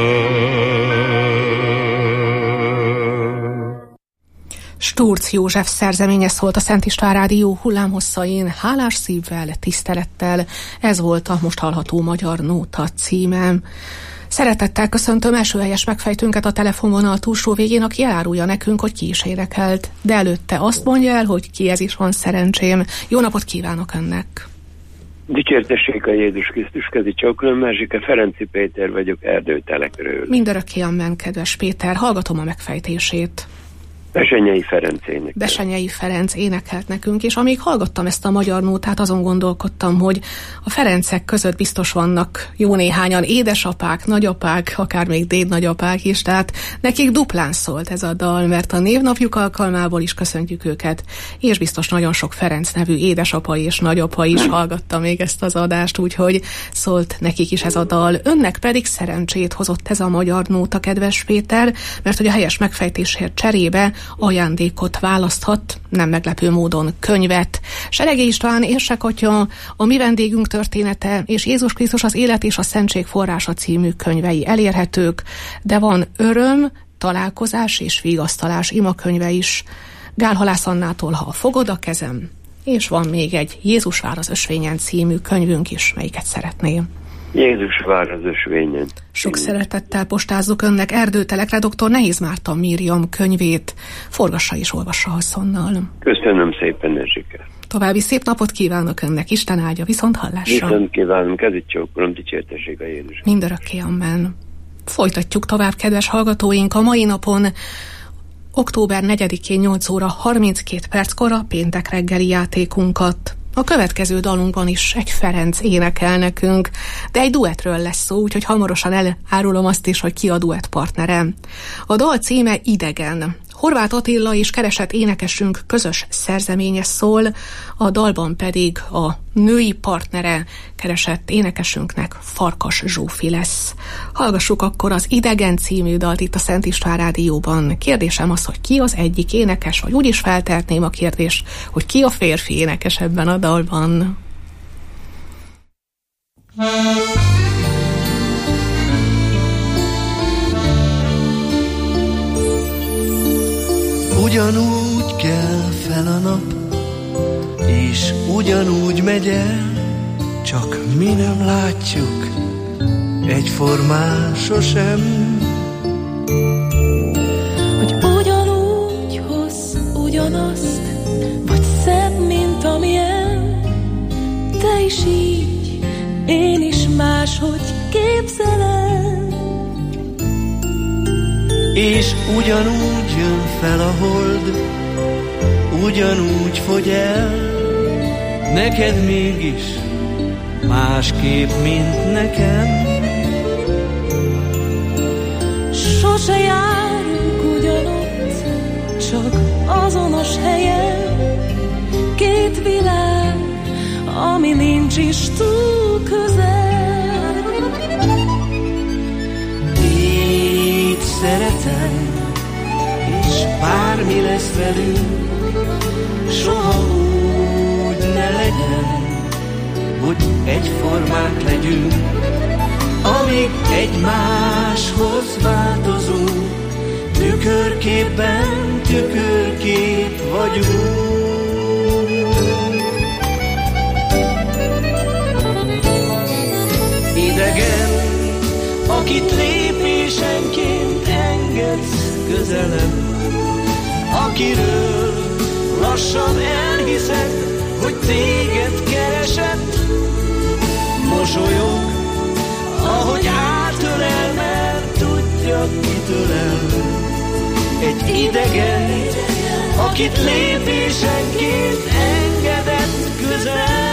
[SPEAKER 1] Sturc József szerzeménye szólt a Szent István Rádió hullámhosszain, hálás szívvel, tisztelettel. Ez volt a most hallható Magyar Nóta címe. Szeretettel köszöntöm első helyes megfejtőnket a telefonvonal túlsó végén, aki elárulja nekünk, hogy ki is érdekelt. De előtte azt mondja el, hogy kihez is van szerencsém. Jó napot kívánok önnek!
[SPEAKER 18] Dicsértessék a Jézus Krisztus, kezi csókolom, Merzsike Ferenci Péter vagyok, Erdőtelekről.
[SPEAKER 1] Mindörökké amen, kedves Péter, hallgatom a megfejtését.
[SPEAKER 18] Besenyei Ferenc énekelt.
[SPEAKER 1] Besenyei Ferenc énekelt nekünk, és amíg hallgattam ezt a magyar nótát, azon gondolkodtam, hogy a Ferencek között biztos vannak jó néhányan édesapák, nagyapák, akár még dédnagyapák is, tehát nekik duplán szólt ez a dal, mert a névnapjuk alkalmából is köszöntjük őket, és biztos nagyon sok Ferenc nevű édesapa és nagyapa is hallgatta még ezt az adást, úgyhogy szólt nekik is ez a dal. Önnek pedig szerencsét hozott ez a magyar nóta, kedves Péter, mert hogy a helyes megfejtésért cserébe ajándékot választhat, nem meglepő módon könyvet. Serege István érsekatya, a mi vendégünk története és Jézus Krisztus az élet és a szentség forrása című könyvei elérhetők, de van öröm, találkozás és vigasztalás imakönyve is. Gál Halász Annától, ha fogod a kezem, és van még egy Jézus vár az ösvényen című könyvünk is, melyiket szeretném.
[SPEAKER 18] Jézus vár az ösvényen.
[SPEAKER 1] Sok szeretettel postázzuk önnek Erdőtelekre dr. Nehéz Márton Miriam könyvét. Forgassa és olvassa haszonnal.
[SPEAKER 18] Köszönöm szépen, Erzsike.
[SPEAKER 1] További szép napot kívánok önnek, Isten áldja, viszont hallásra.
[SPEAKER 18] Viszont kívánom, kezit csókolom, dicsértessék a Jézus.
[SPEAKER 1] Mindörökké amen. Folytatjuk tovább, kedves hallgatóink, a mai napon október negyedikén nyolc óra harminckét perckor a péntek reggeli játékunkat. A következő dalunkban is egy Ferenc énekel nekünk, de egy duettről lesz szó, úgyhogy hamarosan elárulom azt is, hogy ki a duett partnerem. A dal címe Idegen. Horváth Attila és keresett énekesünk közös szerzeménye szól, a dalban pedig a női partnere keresett énekesünknek Farkas Zsófi lesz. Hallgassuk akkor az Idegen című dalt itt a Szent István Rádióban. Kérdésem az, hogy ki az egyik énekes, vagy úgy is feltehetném a kérdést, hogy ki a férfi énekes ebben a dalban.
[SPEAKER 15] Ugyanúgy kell fel a nap, és ugyanúgy megy el, csak mi nem látjuk egyformán sosem.
[SPEAKER 19] Hogy ugyanúgy hoz ugyanazt, vagy szebb, mint amilyen, te is így, én is máshogy képzelem.
[SPEAKER 15] És ugyanúgy jön fel a hold, ugyanúgy fogy el, neked mégis másképp, mint nekem.
[SPEAKER 19] Sose járunk ugyanott, csak azonos helyen, két világ, ami nincs is túl közel.
[SPEAKER 15] Szeretem, és bármi lesz velünk, soha úgy ne legyen, hogy egyformák legyünk, amíg egymáshoz változunk, tükörképben tükörkép vagyunk. akiről lassan elhiszed, hogy téged keresett. Mosolyog, ahogy átölel, mert tudja, kitől el. Egy idegen, akit lépésenként engedett közel.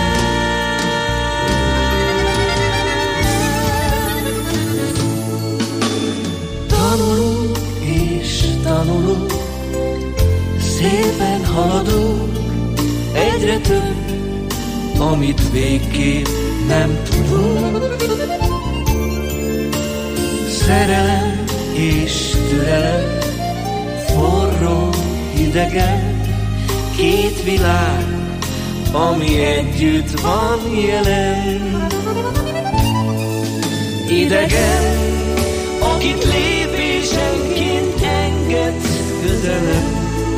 [SPEAKER 15] Tanulunk és tanulunk, szépen haladunk, egyre több, amit végképp nem tudunk. Szerelem és türelem, forró, hidegen, két világ, ami együtt van jelen. Idegen, akit lépésenként engedsz közelem,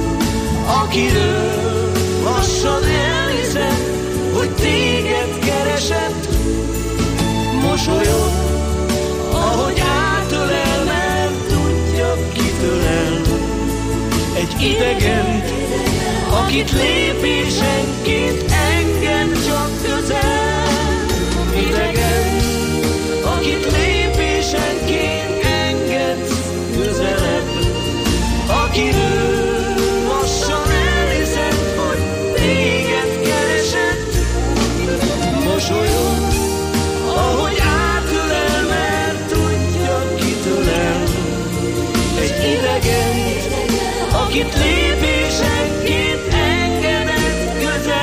[SPEAKER 15] akiről lassan elhiszed, hogy téged keresett. Mosolyog, ahogy átölel, mert tudja, kitől el. Egy idegen, akit lépésenként enged csak közel. Idegen, akit lépésenként enged közelebb, akiről lassan elhiszed, hogy téged keresett. Mosolyog, ahogy átölel, mert tudja, kitől el. Egy idegen, akit lépésenként engedett közel.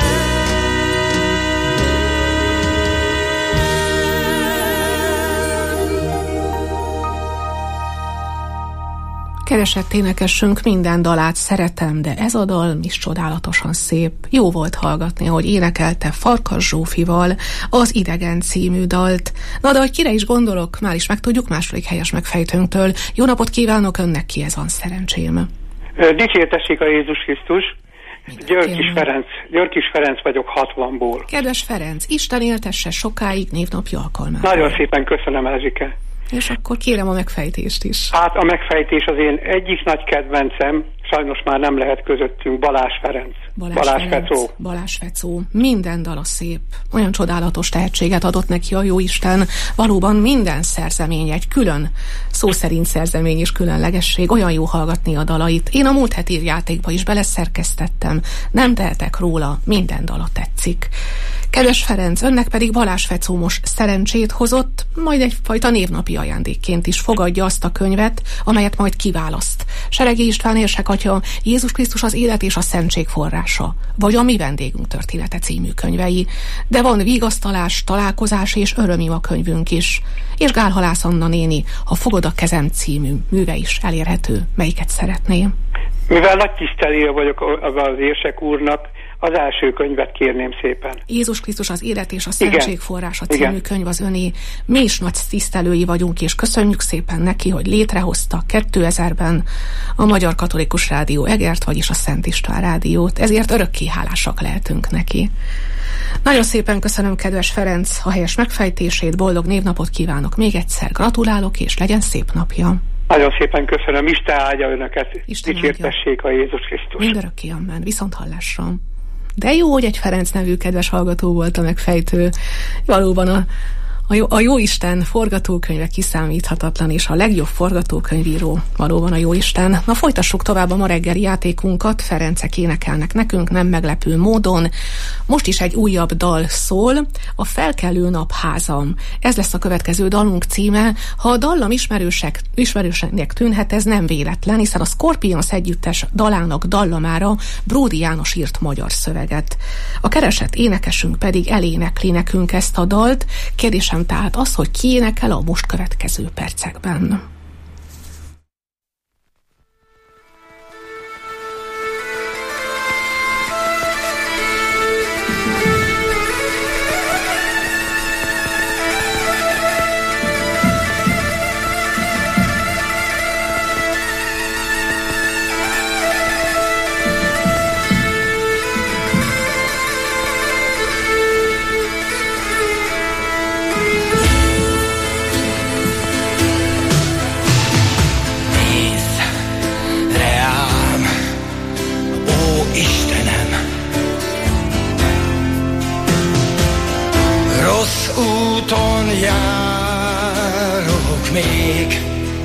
[SPEAKER 1] Keresett énekesünk minden dalát szeretem, de ez a dal is csodálatosan szép. Jó volt hallgatni, hogy énekelte Farkas Zsófival az Idegen című dalt. Na de hogy kire is gondolok, már is megtudjuk második helyes megfejtőnktől. Jó napot kívánok önnek, ki ez van szerencsém.
[SPEAKER 20] Dicsértessék a Jézus Krisztus. Györkis Ferenc. Györkis Ferenc vagyok hatvanból.
[SPEAKER 1] Kedves Ferenc, Isten éltesse sokáig névnapja alkalmából.
[SPEAKER 20] Nagyon szépen köszönöm, Erzsike.
[SPEAKER 1] És akkor kérem a megfejtést is.
[SPEAKER 20] Hát a megfejtés az én egyik nagy kedvencem, sajnos már nem lehet közöttünk, Balázs Ferenc.
[SPEAKER 1] Balázs,
[SPEAKER 20] Balázs
[SPEAKER 1] Ferenc,
[SPEAKER 20] Fecó.
[SPEAKER 1] Balázs Fecó. Minden dala szép. Olyan csodálatos tehetséget adott neki a Jóisten. Valóban minden szerzemény egy külön, szó szerint szerzemény és különlegesség. Olyan jó hallgatni a dalait. Én a múlt heti játékba is beleszerkesztettem. Nem tehetek róla, minden dala tetszik. Kedves Ferenc, önnek pedig Balázs Fecó most szerencsét hozott, majd egyfajta névnapi ajándékként is fogadja azt a könyvet, amelyet majd kiválaszt. Seregi István érsekatya, Jézus Krisztus az élet és a szentség forrása, vagy a Mi vendégünk története című könyvei. De van Vigasztalás, Találkozás és Örömima könyvünk is. És Gál Halász Anna néni, Ha fogod a kezem című műve is elérhető. Melyiket szeretné?
[SPEAKER 20] Mivel nagy tisztelője vagyok az érsek úrnak, az első könyvet kérném szépen.
[SPEAKER 1] Jézus Krisztus az élet és a szentség
[SPEAKER 20] Igen.
[SPEAKER 1] forrása című
[SPEAKER 20] Igen.
[SPEAKER 1] könyv az öné. Mi is nagy tisztelői vagyunk, és köszönjük szépen neki, hogy létrehozta kétezerben a Magyar Katolikus Rádió Egert, vagyis a Szent István Rádiót. Ezért örökké hálásak lehetünk neki. Nagyon szépen köszönöm, kedves Ferenc, a helyes megfejtését, boldog névnapot kívánok még egyszer, gratulálok, és legyen szép napja.
[SPEAKER 20] Nagyon szépen köszönöm, Isten áldja önöket,
[SPEAKER 1] Isten
[SPEAKER 20] dicsértessék a Jézus Krisztus.
[SPEAKER 1] Mindörökké, amen, viszont hallásra. De jó, hogy egy Ferenc nevű kedves hallgató volt a megfejtő. Valóban a, a, jó, a Jóisten forgatókönyve kiszámíthatatlan, és a legjobb forgatókönyvíró valóban a Jóisten. Na, folytassuk tovább a ma reggeli játékunkat. Ferencek énekelnek nekünk, nem meglepő módon. Most is egy újabb dal szól, a Felkelő nap házam. Ez lesz a következő dalunk címe. Ha a dallam ismerősek, ismerőseknek tűnhet, ez nem véletlen, hiszen a Scorpions együttes dalának dallamára Bródi János írt magyar szöveget. A keresett énekesünk pedig elénekli nekünk ezt a dalt. Kérdésem tehát az, hogy ki énekel a most következő percekben.
[SPEAKER 15] rossz úton járok még,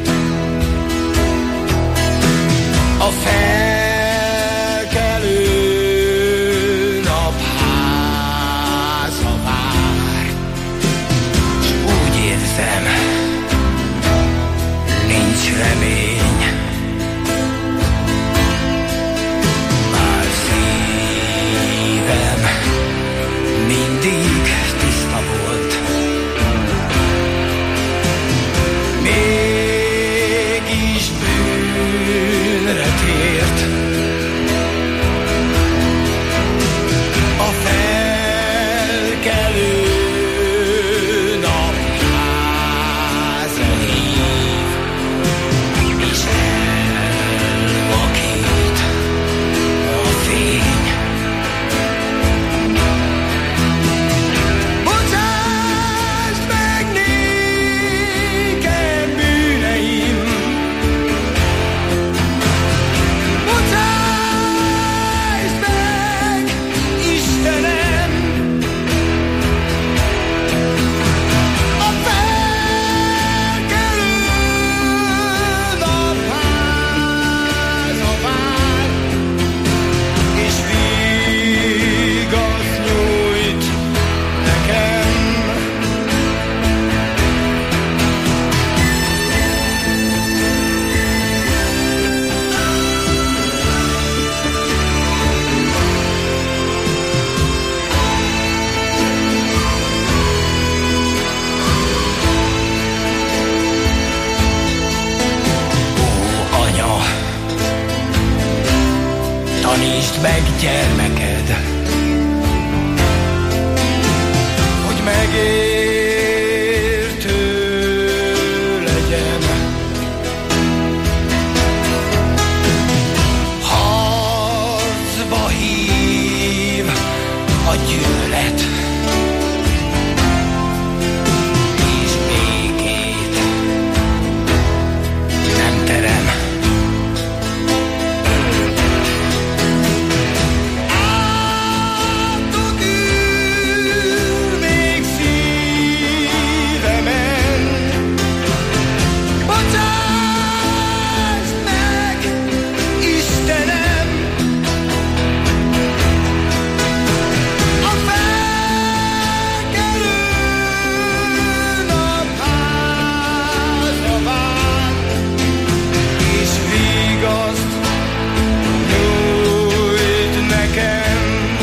[SPEAKER 15] a felkelő nap háza vár, s úgy érzem, nincs remény, bár szívem mindig tiszta volt. Mégis bűnre tért a felkelő nap háza hív, és elvakít a fény. Bocsásd meg nékem bűneim, bocsásd meg, Istenem, a felkelő nap háza vár, és vigaszt nyújt nekem. Ó, anya, tanítsd meg gyermeked, hogy megértő legyen. Harcba hív a gyűlölet, és békét nem terem. Áldogül még szívemen, bocsásd meg, Istenem, a felkelő nap háza vár, és vigaszt nyújt nekem.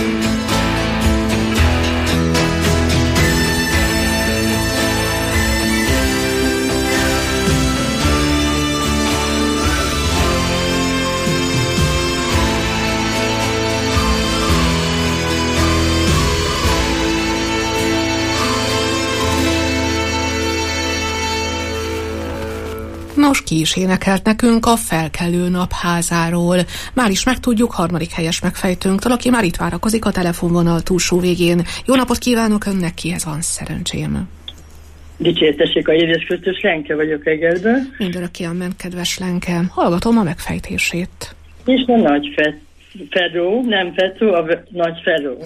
[SPEAKER 1] Nos, ki is énekelt nekünk a felkelő nap házáról. Már is megtudjuk harmadik helyes megfejtőnktől, aki már itt várakozik a telefonvonal túlsó végén. Jó napot kívánok önnek, kihez van szerencsém?
[SPEAKER 21] Dicsértessék a Jézus Krisztus, Lenke vagyok Egerből.
[SPEAKER 1] Mindörökké amen, kedves Lenke. Hallgatom a megfejtését.
[SPEAKER 21] És a nagy fe- Feró, nem Fecó, a v- nagy Feró.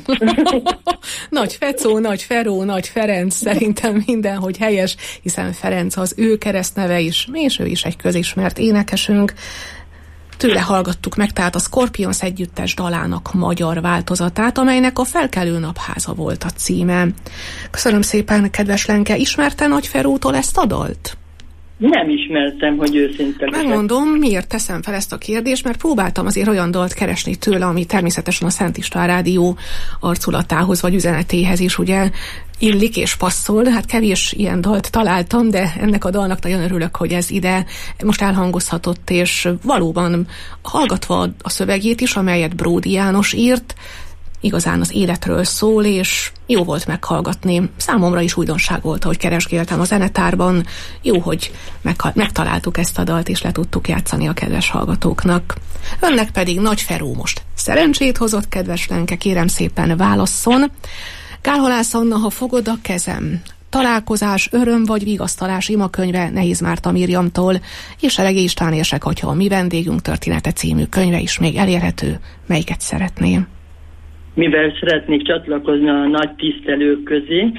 [SPEAKER 1] Nagy Fecó, nagy Feró, nagy Ferenc, szerintem mindenhogy helyes, hiszen Ferenc az ő keresztneve is, és ő is egy közismert énekesünk. Tőle hallgattuk meg tehát a Scorpions együttes dalának magyar változatát, amelynek a Felkelő napháza volt a címe. Köszönöm szépen, kedves Lenke, ismerte Nagy Ferótól ezt a dalt?
[SPEAKER 21] Nem ismertem, hogy őszinte.
[SPEAKER 1] Megmondom, miért teszem fel ezt a kérdést, mert próbáltam azért olyan dalt keresni tőle, ami természetesen a Szent István Rádió arculatához vagy üzenetéhez is ugye illik és passzol. Hát kevés ilyen dalt találtam, de ennek a dalnak nagyon örülök, hogy ez ide most elhangozhatott, és valóban hallgatva a szövegét is, amelyet Bródi János írt, igazán az életről szól, és jó volt meghallgatni. Számomra is újdonság volt, hogy keresgéltem a zenetárban. Jó, hogy megha- megtaláltuk ezt a dalt, és le tudtuk játszani a kedves hallgatóknak. Önnek pedig Nagy Feró most szerencsét hozott, kedves Lenke, kérem szépen válasszon. Gálhalász Anna, ha fogod a kezem. Találkozás, öröm vagy vigasztalás imakönyve Nehéz Márta Mirjamtól, és Elegi István érsek atya, a Mi vendégünk története című könyve is még elérhető. Melyiket szeretném?
[SPEAKER 21] Mivel szeretnék csatlakozni a nagy tisztelők közé,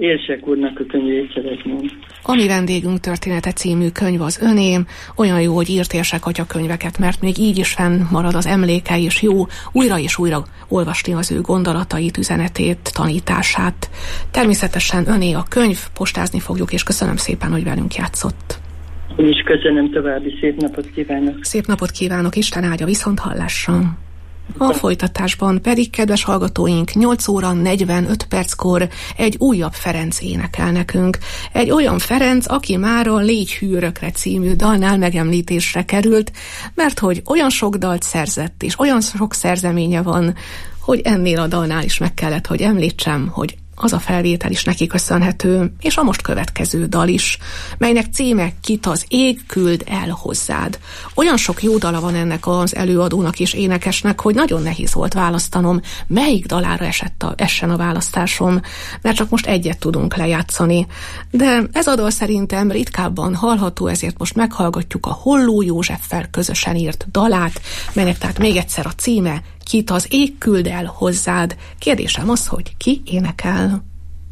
[SPEAKER 21] Érsek úrnak a könyvét szeretném.
[SPEAKER 1] A mi vendégünk története című könyv az öné. Olyan jó, hogy írt Érsek atya könyveket, mert még így is fenn marad az emléke, és jó újra és újra olvasni az ő gondolatait, üzenetét, tanítását. Természetesen öné a könyv, postázni fogjuk, és köszönöm szépen, hogy velünk játszott.
[SPEAKER 21] Én is köszönöm, további szép napot kívánok.
[SPEAKER 1] Szép napot kívánok, Isten áldja, viszont hallásra. A folytatásban pedig, kedves hallgatóink, nyolc óra negyvenöt perckor egy újabb Ferenc énekel nekünk. Egy olyan Ferenc, aki már a Légy hűrökre című dalnál megemlítésre került, mert hogy olyan sok dalt szerzett, és olyan sok szerzeménye van, hogy ennél a dalnál is meg kellett, hogy említsem, hogy az a felvétel is neki köszönhető, és a most következő dal is, melynek címe Kit az ég küld el hozzád. Olyan sok jó dala van ennek az előadónak és énekesnek, hogy nagyon nehéz volt választanom, melyik dalára esett a, essen a választásom, mert csak most egyet tudunk lejátszani. De ez a dal szerintem ritkábban hallható, ezért most meghallgatjuk a Holló Józseffel közösen írt dalát, melynek tehát még egyszer a címe Kit az ég küld el hozzád. Kérdésem az, hogy ki énekel?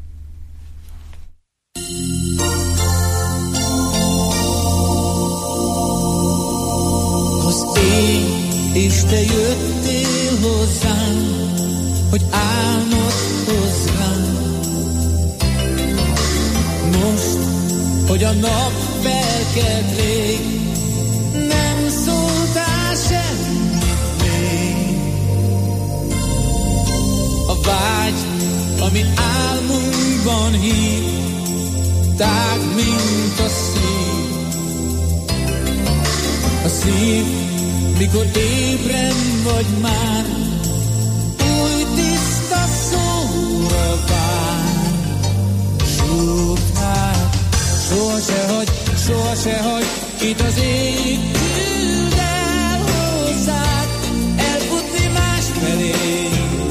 [SPEAKER 3] Az ég és te jöttél hozzám, hogy álmodkozz rám. Most, hogy a nap felkelt rég, nem szóltál sem. A vágy, ami álmunkban hív, tág, mint a szív. A szív, mikor ébren vagy már, új tiszta szóra vár. Súgtál, soha se hagy, soha se hagy, itt az ég küld el hozzád, elfutni más felé.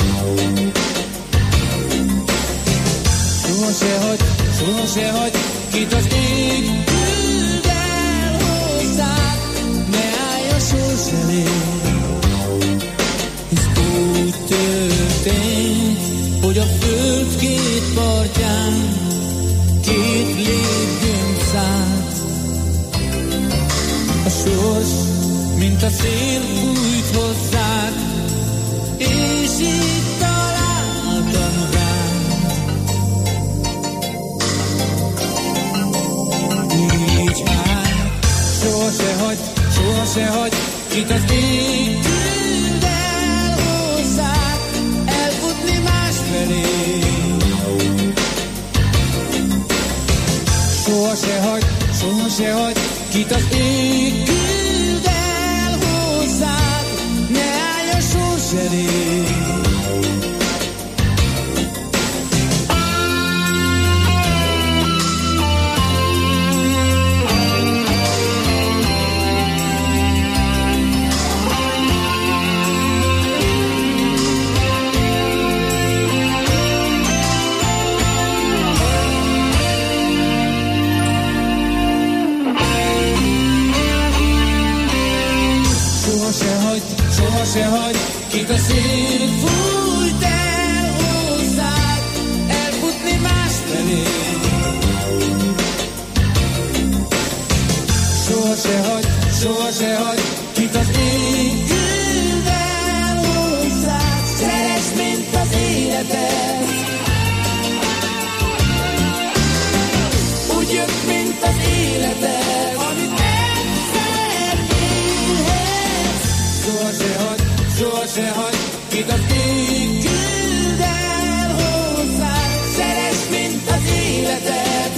[SPEAKER 3] Soha se hagy, soha se hagy, kit az ég küld el hozzád, ne állj a sors elé. Hisz úgy történt, hogy a föld két partján két léggömb szállt. A sors, mint a szél fújt hozzád, és így találtam rá. Soha se hagy, soha se hagy, kit az ég küld el hozzád, elfutni más felé. Soha se hagy, soha se hagy, kit az ég küld el hozzád, ne állj a sors elé. Soha se hagy, kit a szél fújt el hozzád, elfutni más felé. Soha se hagy, soha se hagy, kit az ég küld el hozzád, szeresd, mint az életed. Úgy jött, mint az életed, amit egyszer élhetsz. Soha se hagy, soha se hagy, kit az ég küld el hozzád, szeresd, mint az életed.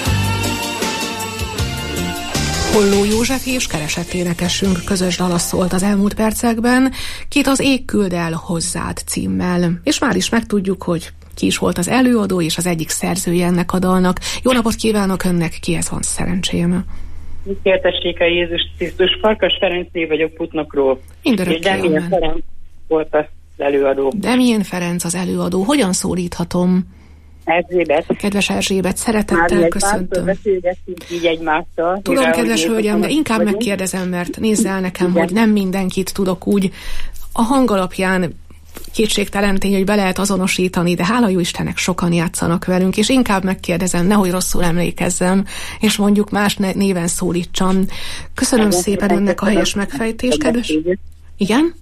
[SPEAKER 1] Holló József és keresett énekesünk közös dala szólt az elmúlt percekben, Kit az ég küld el hozzád címmel. És már is megtudjuk, hogy ki is volt az előadó és az egyik szerzője ennek a dalnak. Jó napot kívánok önnek, kihez van szerencsém?
[SPEAKER 21] Értessék a Jézus Krisztus, Farkas Ferencné vagyok Putnokról.
[SPEAKER 1] Mindörökké
[SPEAKER 21] és Demjén Ferenc volt az előadó.
[SPEAKER 1] Demjén Ferenc az előadó. Hogyan szólíthatom?
[SPEAKER 21] Erzsébet.
[SPEAKER 1] Kedves Erzsébet, szeretettel köszöntöm.
[SPEAKER 21] Beszélgettünk így egymással.
[SPEAKER 1] Tudom, kedves hölgyem, de inkább vagyunk. Megkérdezem, mert nézz el nekem, igen, hogy nem mindenkit tudok úgy a hang alapján kétségtelen tény, hogy be lehet azonosítani, de hála jó Istennek sokan játszanak velünk, és inkább megkérdezem, nehogy rosszul emlékezzem, és mondjuk más néven szólítsam. Köszönöm nagyon szépen önnek a helyes megfejtést, kedves. Igen?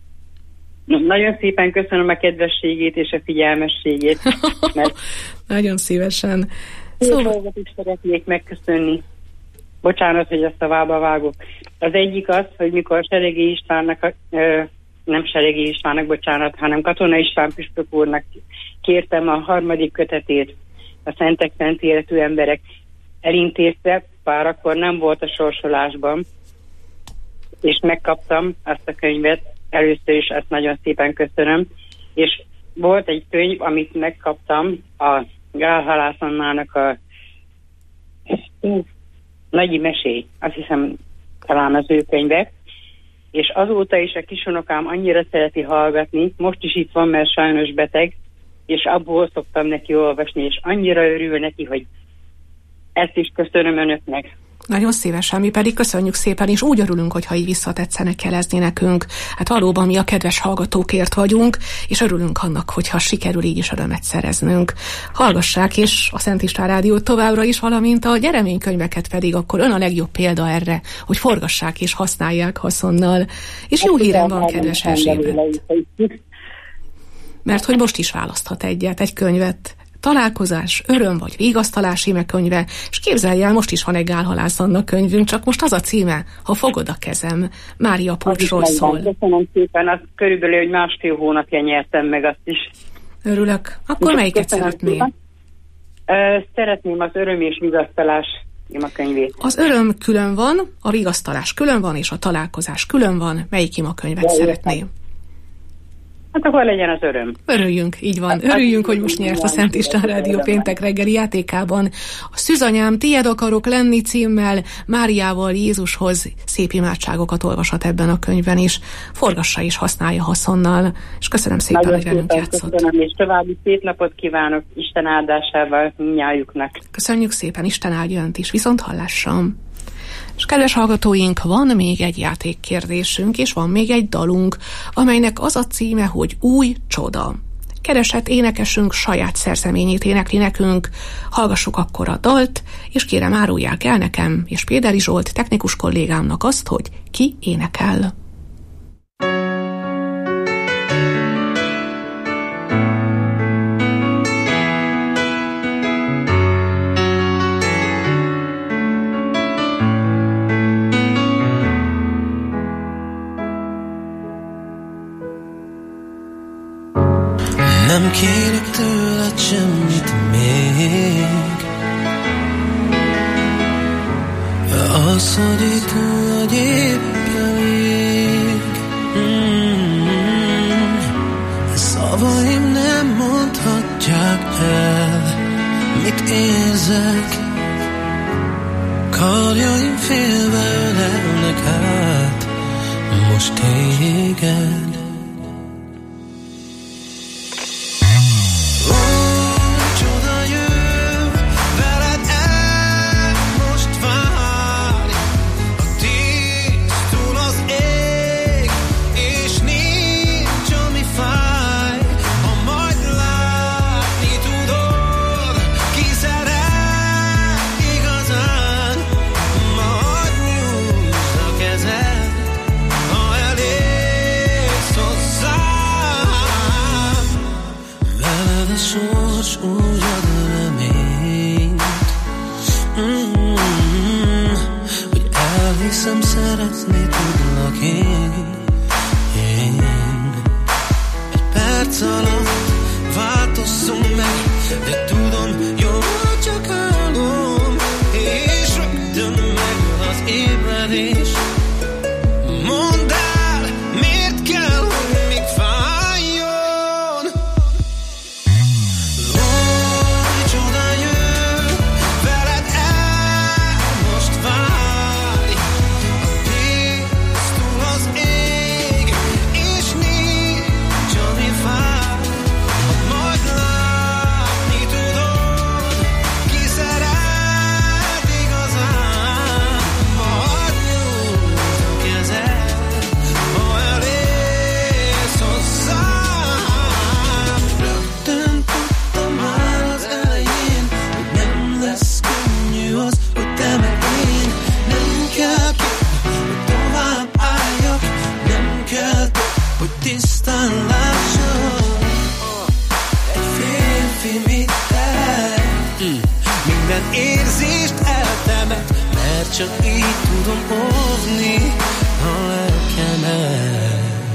[SPEAKER 4] Nagyon szépen köszönöm a kedvességét és a figyelmességét. Mert
[SPEAKER 1] nagyon szívesen.
[SPEAKER 4] Szóval is szeretnék megköszönni. Bocsánat, hogy ezt továbbá vágok. Az egyik az, hogy mikor Seregi Istvánnak, ö, nem Seregi Istvánnak, bocsánat, hanem Katona István püspök úrnak kértem a harmadik kötetét, a Szentek Szent Életű Emberek, elintézte, bár akkor nem volt a sorsolásban, és megkaptam azt a könyvet, először is ezt nagyon szépen köszönöm, és volt egy könyv, amit megkaptam, a Gál Halász Annának a uh, Nagyi Mesély, azt hiszem talán az ő könyve, és azóta is a kisunokám annyira szereti hallgatni, most is itt van, mert sajnos beteg, és abból szoktam neki olvasni, és annyira örül neki, hogy ezt is köszönöm önöknek.
[SPEAKER 1] Nagyon szívesen, mi pedig köszönjük szépen, és úgy örülünk, hogyha így visszatetszenek jelezni nekünk. Hát valóban mi a kedves hallgatókért vagyunk, és örülünk annak, hogyha sikerül így is örömet szereznünk. Hallgassák és a Szent István Rádiót továbbra is, valamint a gyereménykönyveket pedig akkor ön a legjobb példa erre, hogy forgassák és használják haszonnal. És jó hírem van, kedves Erzsébet. Mert hogy most is választhat egyet, egy könyvet. Találkozás, öröm vagy vigasztalás íme könyve, és képzelj el, most is van egy Gál Halász Anna könyvünk, csak most az a címe, Ha fogod a kezem, Mária Pucsról szól.
[SPEAKER 4] Köszönöm szépen, azt körülbelül, hogy másfél hónapja nyertem meg azt is.
[SPEAKER 1] Örülök. Akkor melyiket szeretném?
[SPEAKER 4] Szeretném az öröm és vigasztalás ima könyvét.
[SPEAKER 1] Az öröm külön van, a vigasztalás külön van, és a találkozás külön van. Melyik ima könyvet szeretném?
[SPEAKER 4] Hát akkor legyen az öröm.
[SPEAKER 1] Örüljünk, így van. Örüljünk, hogy most nyert a Szent István Rádió péntek reggeli játékában. A Szűzanyám, tiéd akarok lenni címmel Máriával Jézushoz szép imádságokat olvashat ebben a könyvben is. Forgassa és használja haszonnal. És köszönöm szépen,
[SPEAKER 4] nagyon
[SPEAKER 1] hogy velünk játszott.
[SPEAKER 4] Köszönöm, és további szép napot kívánok Isten áldásával mindnyájuknak.
[SPEAKER 1] Köszönjük szépen, Isten áldja önt is. Viszont hallásra. És kedves hallgatóink, van még egy játékkérdésünk, és van még egy dalunk, amelynek az a címe, hogy Új csoda. Keresett énekesünk saját szerzeményét énekli nekünk, hallgassuk akkor a dalt, és kérem árulják el nekem és Péderi Zsolt technikus kollégámnak azt, hogy ki énekel.
[SPEAKER 15] Nem kérek tőled semmit még, az, hogy itt vagy épp elég. Mm-hmm. Szavaim nem mondhatják el, mit érzek. Karjaim félve ölelnek át most téged. Hiszem, szeretni tudlak én, én. Egy perc alatt változzunk meg, de tudom, jó, csak álom, és rögtön meg az ébredés. Mondd el, miért kell, hogy még fájjon? Új csoda jön, veled el most várj. Majd látni
[SPEAKER 3] mm. Minden érzést eltemet, mert csak így tudom óvni a lelkemet.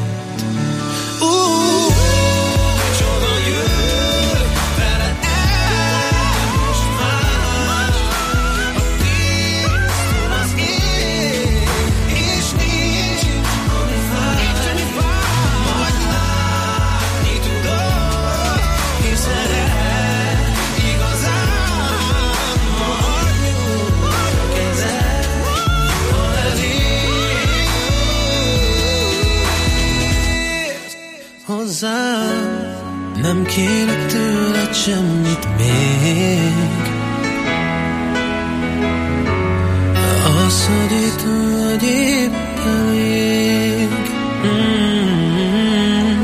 [SPEAKER 3] Uh, csoda jön veled el most már. A tisztul az ég, és nincs, ami fáj. Majd látni tudod, hiszen el igazán majd nyúl kezed, ha elég hozzám. Nem kérek tőled semmit még, az, hogy itt vagy épp elég. Mm.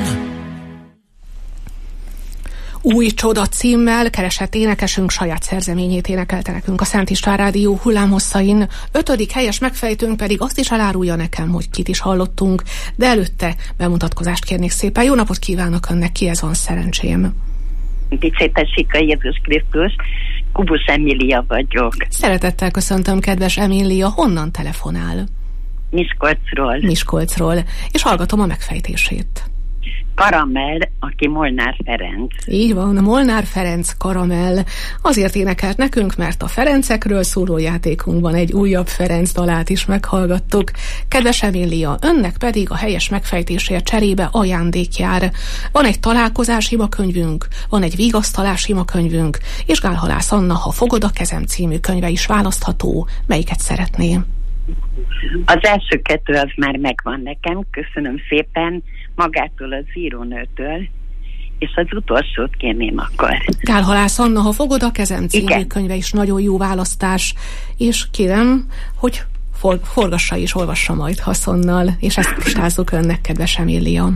[SPEAKER 1] Új csoda címmel keresett énekesünk saját szerzeményét énekelte nekünk a Szent István Rádió hullámhosszain. Ötödik helyes megfejtőnk pedig azt is elárulja nekem, hogy kit is hallottunk, de előtte bemutatkozást kérnék szépen. Jó napot kívánok önnek, kihez van szerencsém?
[SPEAKER 6] Dicsértessék a Jézus Krisztus, Kubusz Emília vagyok.
[SPEAKER 1] Szeretettel köszöntöm, kedves Emília, honnan telefonál?
[SPEAKER 6] Miskolcról.
[SPEAKER 1] Miskolcról, és hallgatom a megfejtését.
[SPEAKER 6] Karamell, aki Molnár Ferenc.
[SPEAKER 1] Így van, Molnár Ferenc Karamell. Azért énekelt nekünk, mert a Ferencekről szóló játékunkban egy újabb Ferenc dalát is meghallgattuk. Kedves Emília, önnek pedig a helyes megfejtésért cserébe ajándék jár. Van egy találkozás imakönyvünk, van egy vigasztalás imakönyvünk, és Gálhalász Anna, Ha fogod a kezem című könyve is választható. Melyiket szeretné?
[SPEAKER 6] Az első kettő az már megvan nekem, köszönöm szépen, magától az írónőtől, és az utolsót kérném akkor.
[SPEAKER 1] Gálhalász Anna, Ha fogod a kezem című Igen. könyve is nagyon jó választás, és kérem, hogy for- forgassa és olvassa majd haszonnal, és ezt kristázzuk önnek, kedves Emília.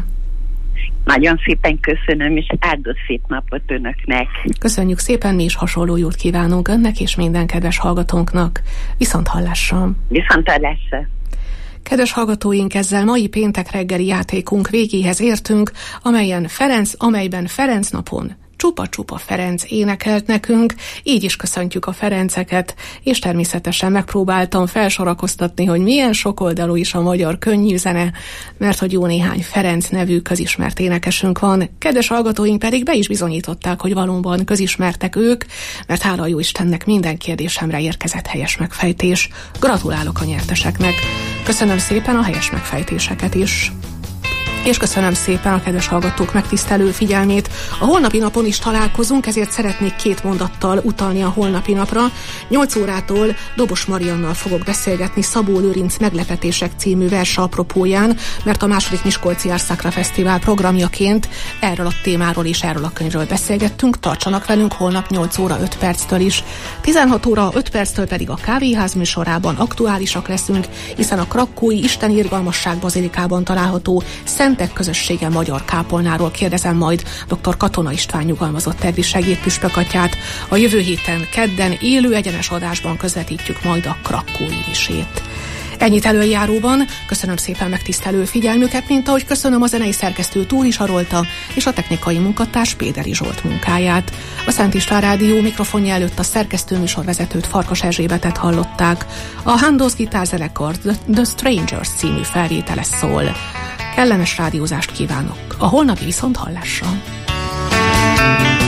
[SPEAKER 6] Nagyon szépen köszönöm, és áldott szép napot önöknek.
[SPEAKER 1] Köszönjük szépen, mi is hasonló jót kívánunk önnek és minden kedves hallgatónknak. Viszont hallásra!
[SPEAKER 6] Viszont hallásra!
[SPEAKER 1] Kedves hallgatóink, ezzel mai péntek reggeli játékunk végéhez értünk, amelyen Ferenc, amelyben Ferenc napon Csupa-Csupa Ferenc énekelt nekünk, így is köszöntjük a Ferenceket, és természetesen megpróbáltam felsorakoztatni, hogy milyen sokoldalú is a magyar könnyű zene, mert hogy jó néhány Ferenc nevű közismert énekesünk van. Kedves hallgatóink pedig be is bizonyították, hogy valóban közismertek ők, mert hála jó Istennek minden kérdésemre érkezett helyes megfejtés. Gratulálok a nyerteseknek. Köszönöm szépen a helyes megfejtéseket is. És köszönöm szépen a kedves hallgatók megtisztelő figyelmét. A holnapi napon is találkozunk, ezért szeretnék két mondattal utalni a holnapi napra. nyolc órától Dobos Mariannal fogok beszélgetni Szabó Lőrinc Meglepetések című verse apropóján, mert a második Miskolci Árszakra Fesztivál programjaként erről a témáról és erről a könyvről beszélgettünk. Tartsanak velünk holnap nyolc óra öt perctől is. tizenhat óra öt perctől pedig a Kávéház műsorában aktuálisak leszünk, hiszen a krakkói Isten Irgalmasság bazilikában található Szentek közössége magyar kápolnáról kérdezem majd dr. Katona István nyugalmazott egri segédpüspökatyát. A jövő héten kedden élő egyenes adásban közvetítjük majd a krakkói misét. Ennyit előjáróban, köszönöm szépen megtisztelő figyelmüket, mint ahogy köszönöm a zenei szerkesztő Túri Sarolta és a technikai munkatárs Péderi Zsolt munkáját. A Szent István Rádió mikrofonja előtt a szerkesztő műsorvezetőt, Farkas Erzsébetet hallották. A Handos gitárzenekar The Strangers című felvétele szól. Kellemes rádiózást kívánok a holnapi viszonthallásra.